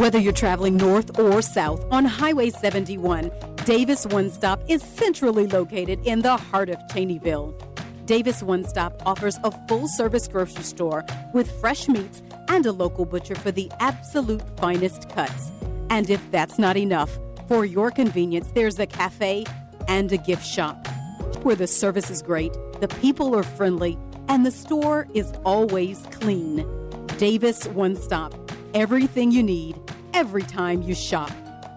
Whether you're traveling north or south on Highway seventy-one, Davis One Stop is centrally located in the heart of Cheneyville. Davis One Stop offers a full-service grocery store with fresh meats and a local butcher for the absolute finest cuts. And if that's not enough, for your convenience, there's a cafe and a gift shop where the service is great, the people are friendly, and the store is always clean. Davis One Stop. Everything you need, every time you shop.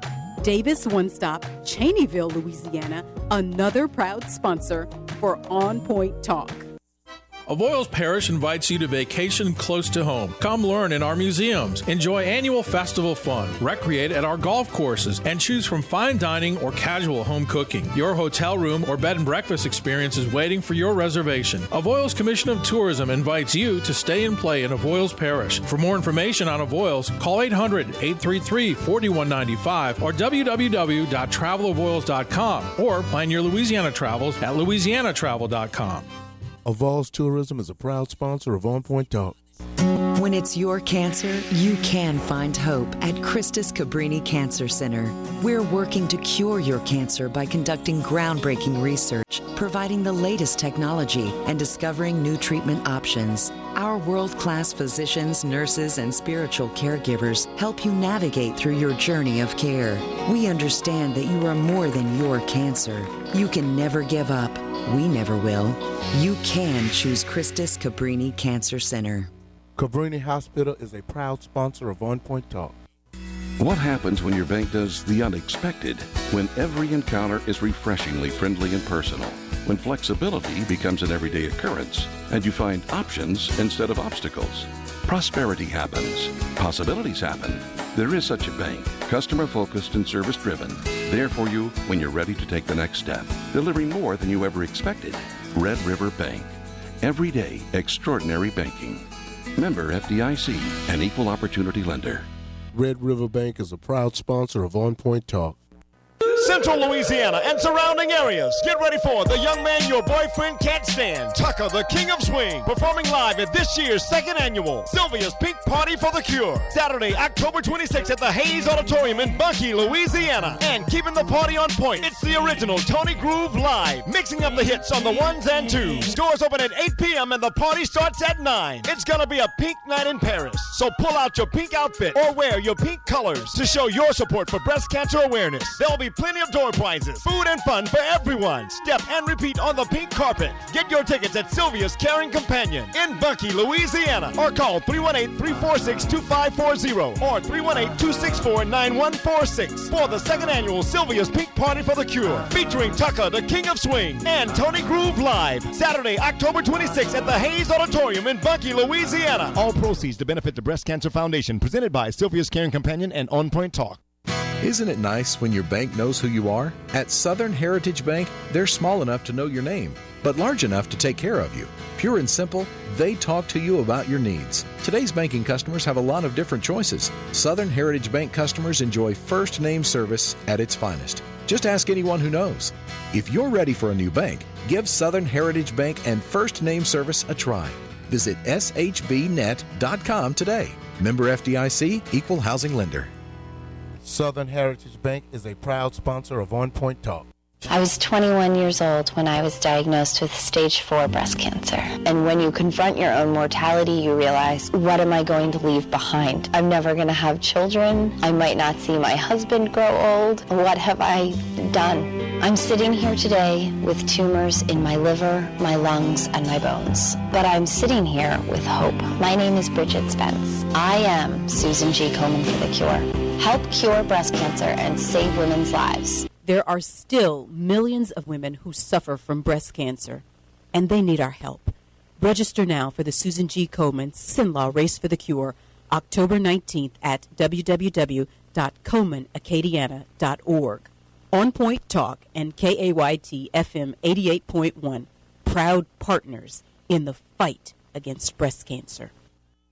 Davis One Stop, Cheneyville, Louisiana, another proud sponsor for On Point Talk. Avoyelles Parish invites you to vacation close to home. Come learn in our museums, enjoy annual festival fun, recreate at our golf courses, and choose from fine dining or casual home cooking. Your hotel room or bed and breakfast experience is waiting for your reservation. Avoyelles Commission of Tourism invites you to stay and play in Avoyelles Parish. For more information on Avoyelles, call eight hundred, eight three three, four one nine five or w w w dot travel avoyelles dot com or plan your Louisiana travels at louisiana travel dot com. Avoyelles Tourism is a proud sponsor of On Point Talk. When it's your cancer, you can find hope at Christus Cabrini Cancer Center. We're working to cure your cancer by conducting groundbreaking research, providing the latest technology, and discovering new treatment options. Our world-class physicians, nurses, and spiritual caregivers help you navigate through your journey of care. We understand that you are more than your cancer. You can never give up. We never will. You can choose Christus Cabrini Cancer Center. Cabrini Hospital is a proud sponsor of On Point Talk. What happens when your bank does the unexpected? When every encounter is refreshingly friendly and personal? When flexibility becomes an everyday occurrence and you find options instead of obstacles? Prosperity happens. Possibilities happen. There is such a bank, customer-focused and service-driven, there for you when you're ready to take the next step, delivering more than you ever expected. Red River Bank. Every day, extraordinary banking. Member F D I C, an equal opportunity lender. Red River Bank is a proud sponsor of On Point Talk. Central Louisiana and surrounding areas. Get ready for the young man your boyfriend can't stand, Tucker, the King of Swing, performing live at this year's second annual Sylvia's Pink Party for the Cure. Saturday, October twenty-sixth at the Hayes Auditorium in Bunkie, Louisiana. And keeping the party on point, it's the original Tony Groove Live, mixing up the hits on the ones and twos. Doors open at eight p.m. and the party starts at nine. It's gonna be a pink night in Paris, so pull out your pink outfit or wear your pink colors to show your support for breast cancer awareness. There'll be plenty of door prizes, food and fun for everyone. Step and repeat on the pink carpet. Get your tickets at Sylvia's Caring Companion in Bunkie, Louisiana, or call three one eight, three four six, two five four zero or three one eight, two six four, nine one four six for the second annual Sylvia's Pink Party for the Cure, featuring Tucker, the King of Swing, and Tony Groove Live, Saturday, October twenty-sixth at the Hayes Auditorium in Bunkie, Louisiana. All proceeds to benefit the Breast Cancer Foundation, presented by Sylvia's Caring Companion and On Point Talk. Isn't it nice when your bank knows who you are? At Southern Heritage Bank, they're small enough to know your name, but large enough to take care of you. Pure and simple, they talk to you about your needs. Today's banking customers have a lot of different choices. Southern Heritage Bank customers enjoy first name service at its finest. Just ask anyone who knows. If you're ready for a new bank, give Southern Heritage Bank and first name service a try. Visit s h b net dot com today. Member F D I C, Equal Housing Lender. Southern Heritage Bank is a proud sponsor of On Point Talk. I was twenty-one years old when I was diagnosed with stage four breast cancer. And when you confront your own mortality, you realize, what am I going to leave behind? I'm never going to have children. I might not see my husband grow old. What have I done? I'm sitting here today with tumors in my liver, my lungs, and my bones. But I'm sitting here with hope. My name is Bridget Spence. I am Susan G. Komen for the Cure. Help cure breast cancer and save women's lives. There are still millions of women who suffer from breast cancer, and they need our help. Register now for the Susan G. Komen Sinlaw Race for the Cure, October nineteenth at w w w dot komen acadiana dot org. On Point Talk and K A Y T F M eighty-eight point one, proud partners in the fight against breast cancer.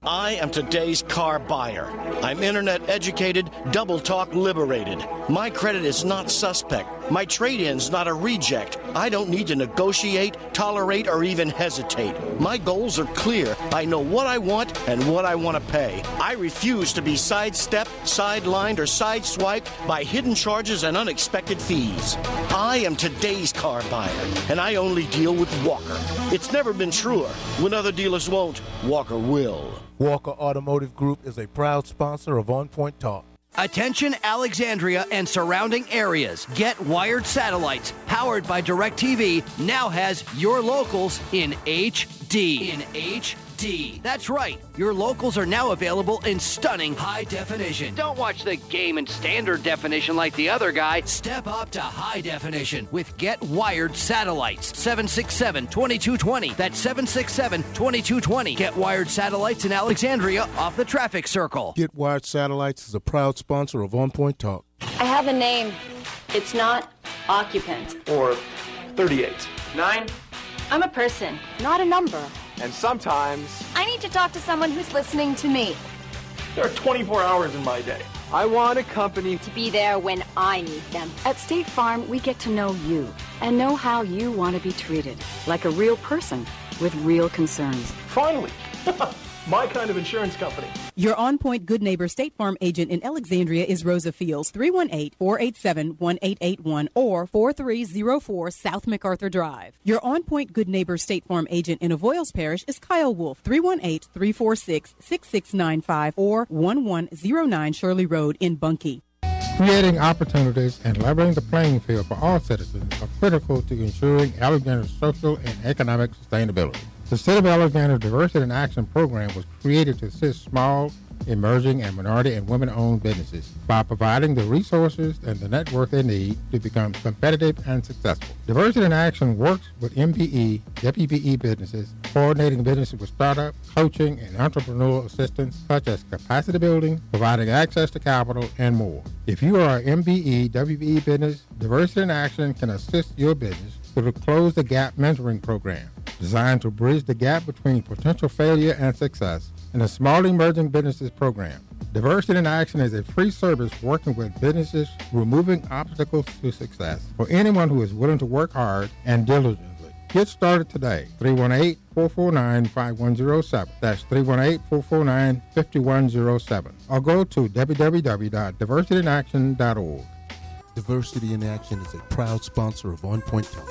I am today's car buyer. I'm internet educated, double talk liberated. My credit is not suspect. My trade-in's not a reject. I don't need to negotiate, tolerate, or even hesitate. My goals are clear. I know what I want and what I want to pay. I refuse to be sidestepped, sidelined, or sideswiped by hidden charges and unexpected fees. I am today's car buyer, and I only deal with Walker. It's never been truer. When other dealers won't, Walker will. Walker Automotive Group is a proud sponsor of On Point Talk. Attention Alexandria and surrounding areas. Get Wired Satellites, powered by DirecTV, now has your locals in H D. In H D. That's right. Your locals are now available in stunning high definition. Don't watch the game in standard definition like the other guy. Step up to high definition with Get Wired Satellites. seven six seven, two two two zero. That's seven six seven, two two two zero. Get Wired Satellites in Alexandria off the traffic circle. Get Wired Satellites is a proud sponsor of On Point Talk. I have a name. It's not occupant. Or thirty-eight. Nine. I'm a person, not a number. And sometimes I need to talk to someone who's listening to me. there are twenty-four hours in my day. I want a company to be there when I need them. At State Farm, we get to know you and know how you want to be treated, like a real person with real concerns. Finally, my kind of insurance company. Your On Point Good Neighbor State Farm agent in Alexandria is Rosa Fields, three one eight, four eight seven, one eight eight one or four three zero four South MacArthur Drive. Your On Point Good Neighbor State Farm agent in Avoyles Parish is Kyle Wolf, three one eight, three four six, six six nine five or one one zero nine Shirley Road in Bunkie. Creating opportunities and leveling the playing field for all citizens are critical to ensuring Alexandria's social and economic sustainability. The City of Alexandria Diversity in Action program was created to assist small, emerging, and minority and women-owned businesses by providing the resources and the network they need to become competitive and successful. Diversity in Action works with M P E, W P E businesses, coordinating businesses with startup, coaching, and entrepreneurial assistance such as capacity building, providing access to capital, and more. If you are an M P E, W P E business, Diversity in Action can assist your business through the Close the Gap mentoring program, designed to bridge the gap between potential failure and success, and the Small Emerging Businesses Program. Diversity in Action is a free service working with businesses removing obstacles to success for anyone who is willing to work hard and diligently. Get started today. three one eight, four four nine, five one zero seven. That's three one eight, four four nine, five one zero seven. Or go to w w w dot diversity in action dot org. Diversity in Action is a proud sponsor of On Point Talk.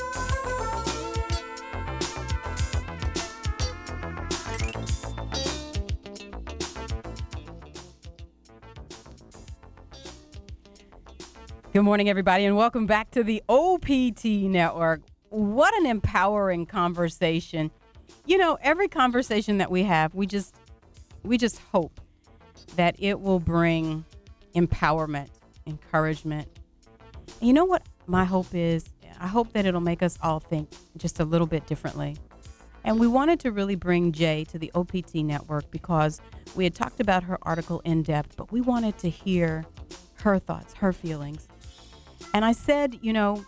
Good morning, everybody, and welcome back to the O P T Network. What an empowering conversation. You know, every conversation that we have, we just we just hope that it will bring empowerment, encouragement. And you know what my hope is? I hope that it'll make us all think just a little bit differently. And we wanted to really bring Jay to the O P T Network because we had talked about her article in depth, but we wanted to hear her thoughts, her feelings. And I said, you know,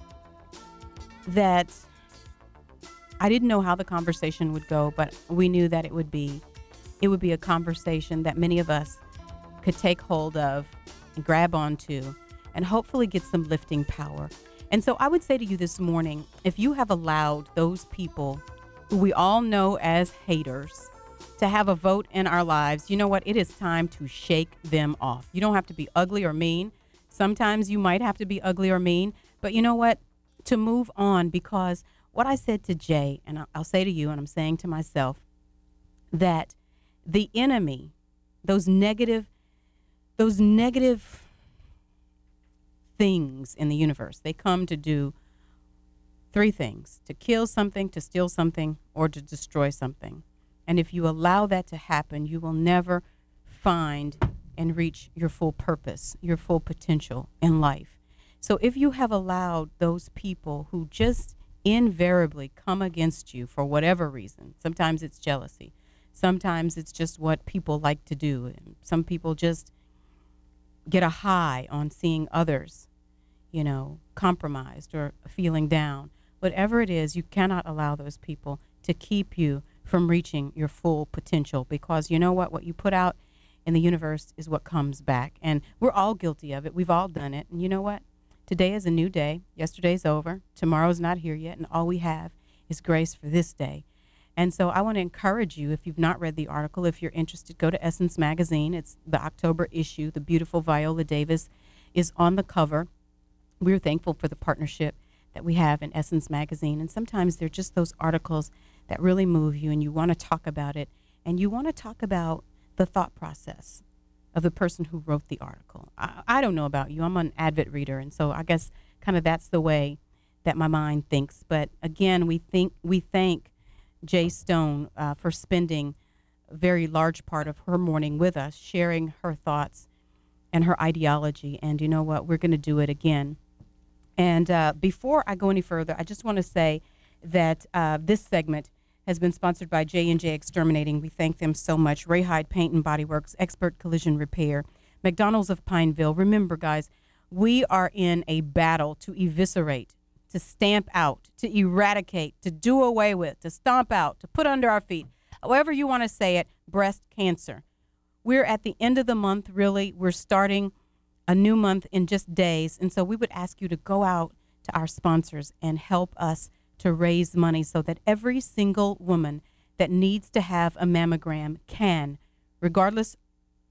that I didn't know how the conversation would go, but we knew that it would be, it would be a conversation that many of us could take hold of and grab onto and hopefully get some lifting power. And so I would say to you this morning, if you have allowed those people who we all know as haters to have a vote in our lives, you know what? It is time to shake them off. You don't have to be ugly or mean. Sometimes you might have to be ugly or mean, but you know what? To move on, because what I said to Jay, and I'll say to you, and I'm saying to myself, that the enemy, those negative, those negative things in the universe, they come to do three things: to kill something, to steal something, or to destroy something. And if you allow that to happen, you will never find and reach your full purpose, your full potential in life. So if you have allowed those people who just invariably come against you for whatever reason, sometimes it's jealousy, sometimes it's just what people like to do, and some people just get a high on seeing others, you know, compromised or feeling down. Whatever it is, you cannot allow those people to keep you from reaching your full potential, because you know what? What you put out in the universe is what comes back. And we're all guilty of it. We've all done it. And you know what? Today is a new day. Yesterday's over. Tomorrow's not here yet. And all we have is grace for this day. And so I want to encourage you, if you've not read the article, if you're interested, go to Essence Magazine. It's the October issue. The beautiful Viola Davis is on the cover. We're thankful for the partnership that we have in Essence Magazine. And sometimes they're just those articles that really move you, and you want to talk about it. And you want to talk about the thought process of the person who wrote the article. I, I don't know about you. I'm an avid reader, and so I guess kind of that's the way that my mind thinks. But again, we think we thank Jay Stone uh, for spending a very large part of her morning with us, sharing her thoughts and her ideology. And you know what? We're going to do it again. And uh, before I go any further, I just want to say that uh, this segment has been sponsored by J and J Exterminating. We thank them so much. Ray Hyde Paint and Body Works, Expert Collision Repair, McDonald's of Pineville. Remember, guys, we are in a battle to eviscerate, to stamp out, to eradicate, to do away with, to stomp out, to put under our feet, however you want to say it, breast cancer. We're at the end of the month, really. We're starting a new month in just days. And so we would ask you to go out to our sponsors and help us to raise money so that every single woman that needs to have a mammogram can, regardless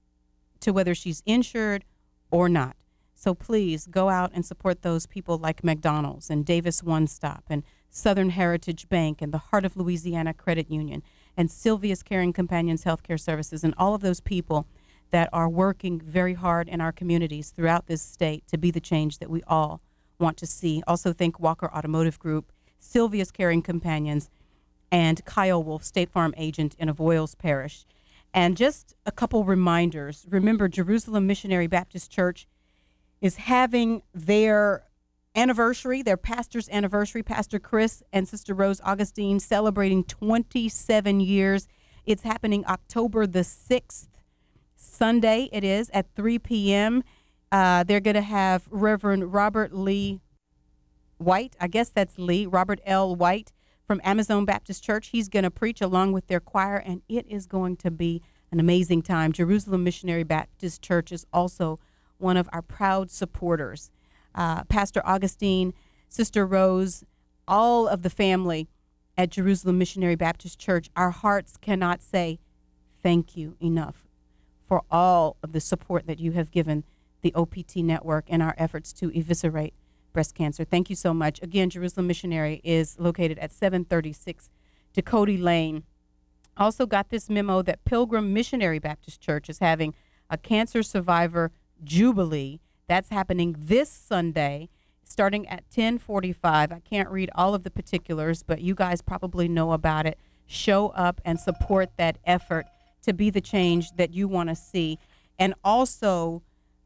to whether she's insured or not. So please go out and support those people like McDonald's and Davis One Stop and Southern Heritage Bank and the Heart of Louisiana Credit Union and Sylvia's Caring Companions Healthcare Services and all of those people that are working very hard in our communities throughout this state to be the change that we all want to see. Also thank Walker Automotive Group, Sylvia's Caring Companions, and Kyle Wolf, State Farm agent in Avoyles Parish. And just a couple reminders. Remember, Jerusalem Missionary Baptist Church is having their anniversary, their pastor's anniversary. Pastor Chris and Sister Rose Augustine celebrating twenty-seven years. It's happening October the sixth, Sunday it is, at three p.m. Uh, they're going to have Reverend Robert Lee White, I guess that's Lee, Robert L. White from Amazon Baptist Church. He's going to preach along with their choir, and it is going to be an amazing time. Jerusalem Missionary Baptist Church is also one of our proud supporters. Uh, Pastor Augustine, Sister Rose, all of the family at Jerusalem Missionary Baptist Church, our hearts cannot say thank you enough for all of the support that you have given the O P T network in our efforts to eviscerate breast cancer. Thank you so much. Again, Jerusalem Missionary is located at seven thirty-six Dakota Lane. Also got this memo that Pilgrim Missionary Baptist Church is having a cancer survivor jubilee. That's happening this Sunday, starting at ten forty-five. I can't read all of the particulars, but you guys probably know about it. Show up and support that effort to be the change that you want to see. And also,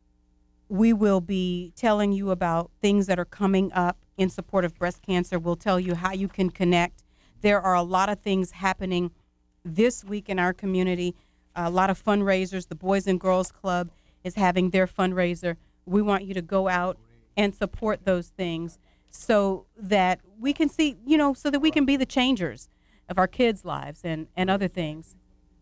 we will be telling you about things that are coming up in support of breast cancer. We'll tell you how you can connect. There are a lot of things happening this week in our community, a lot of fundraisers. The Boys and Girls Club is having their fundraiser. We want you to go out and support those things so that we can see, you know, so that we can be the changers of our kids' lives and, and other things.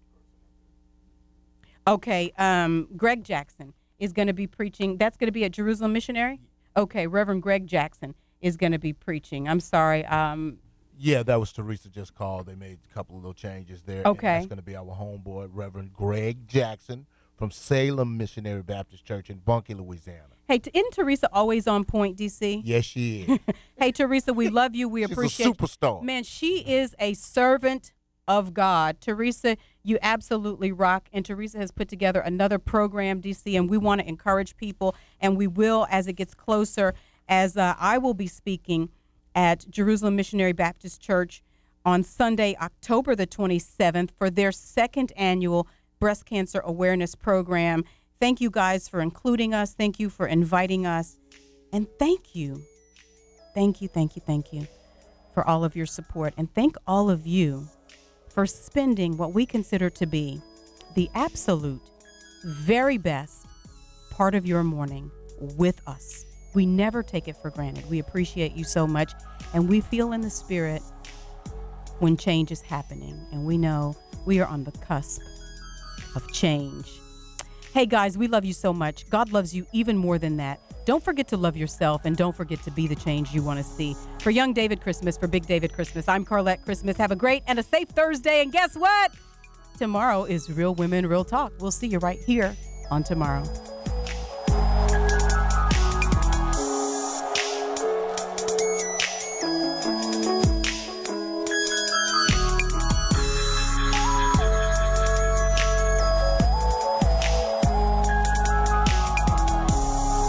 Okay, um, Greg Jackson is going to be preaching. That's going to be at Jerusalem Missionary? Okay, Reverend Greg Jackson is going to be preaching. I'm sorry. Um, yeah, that was Teresa just called. They made a couple of little changes there. Okay. And that's going to be our homeboy, Reverend Greg Jackson from Salem Missionary Baptist Church in Bunkie, Louisiana. Hey, isn't Teresa always on point, D C? Yes, she is. Hey, Teresa, we love you. We She's appreciate a superstar. Man, she is a servant of God. Teresa, you absolutely rock. And Teresa has put together another program, D C, and we want to encourage people, and we will as it gets closer, as uh, I will be speaking at Jerusalem Missionary Baptist Church on Sunday, October the twenty-seventh, for their second annual breast cancer awareness program. Thank you guys for including us. Thank you for inviting us. And thank you, thank you, thank you, thank you for all of your support. And thank all of you for spending what we consider to be the absolute very best part of your morning with us. We never take it for granted. We appreciate you so much, and we feel in the spirit when change is happening. And we know we are on the cusp of change. Hey, guys, we love you so much. God loves you even more than that. Don't forget to love yourself, and don't forget to be the change you want to see. For Young David Christmas, for Big David Christmas, I'm Carlette Christmas. Have a great and a safe Thursday. And guess what? Tomorrow is Real Women, Real Talk. We'll see you right here on tomorrow.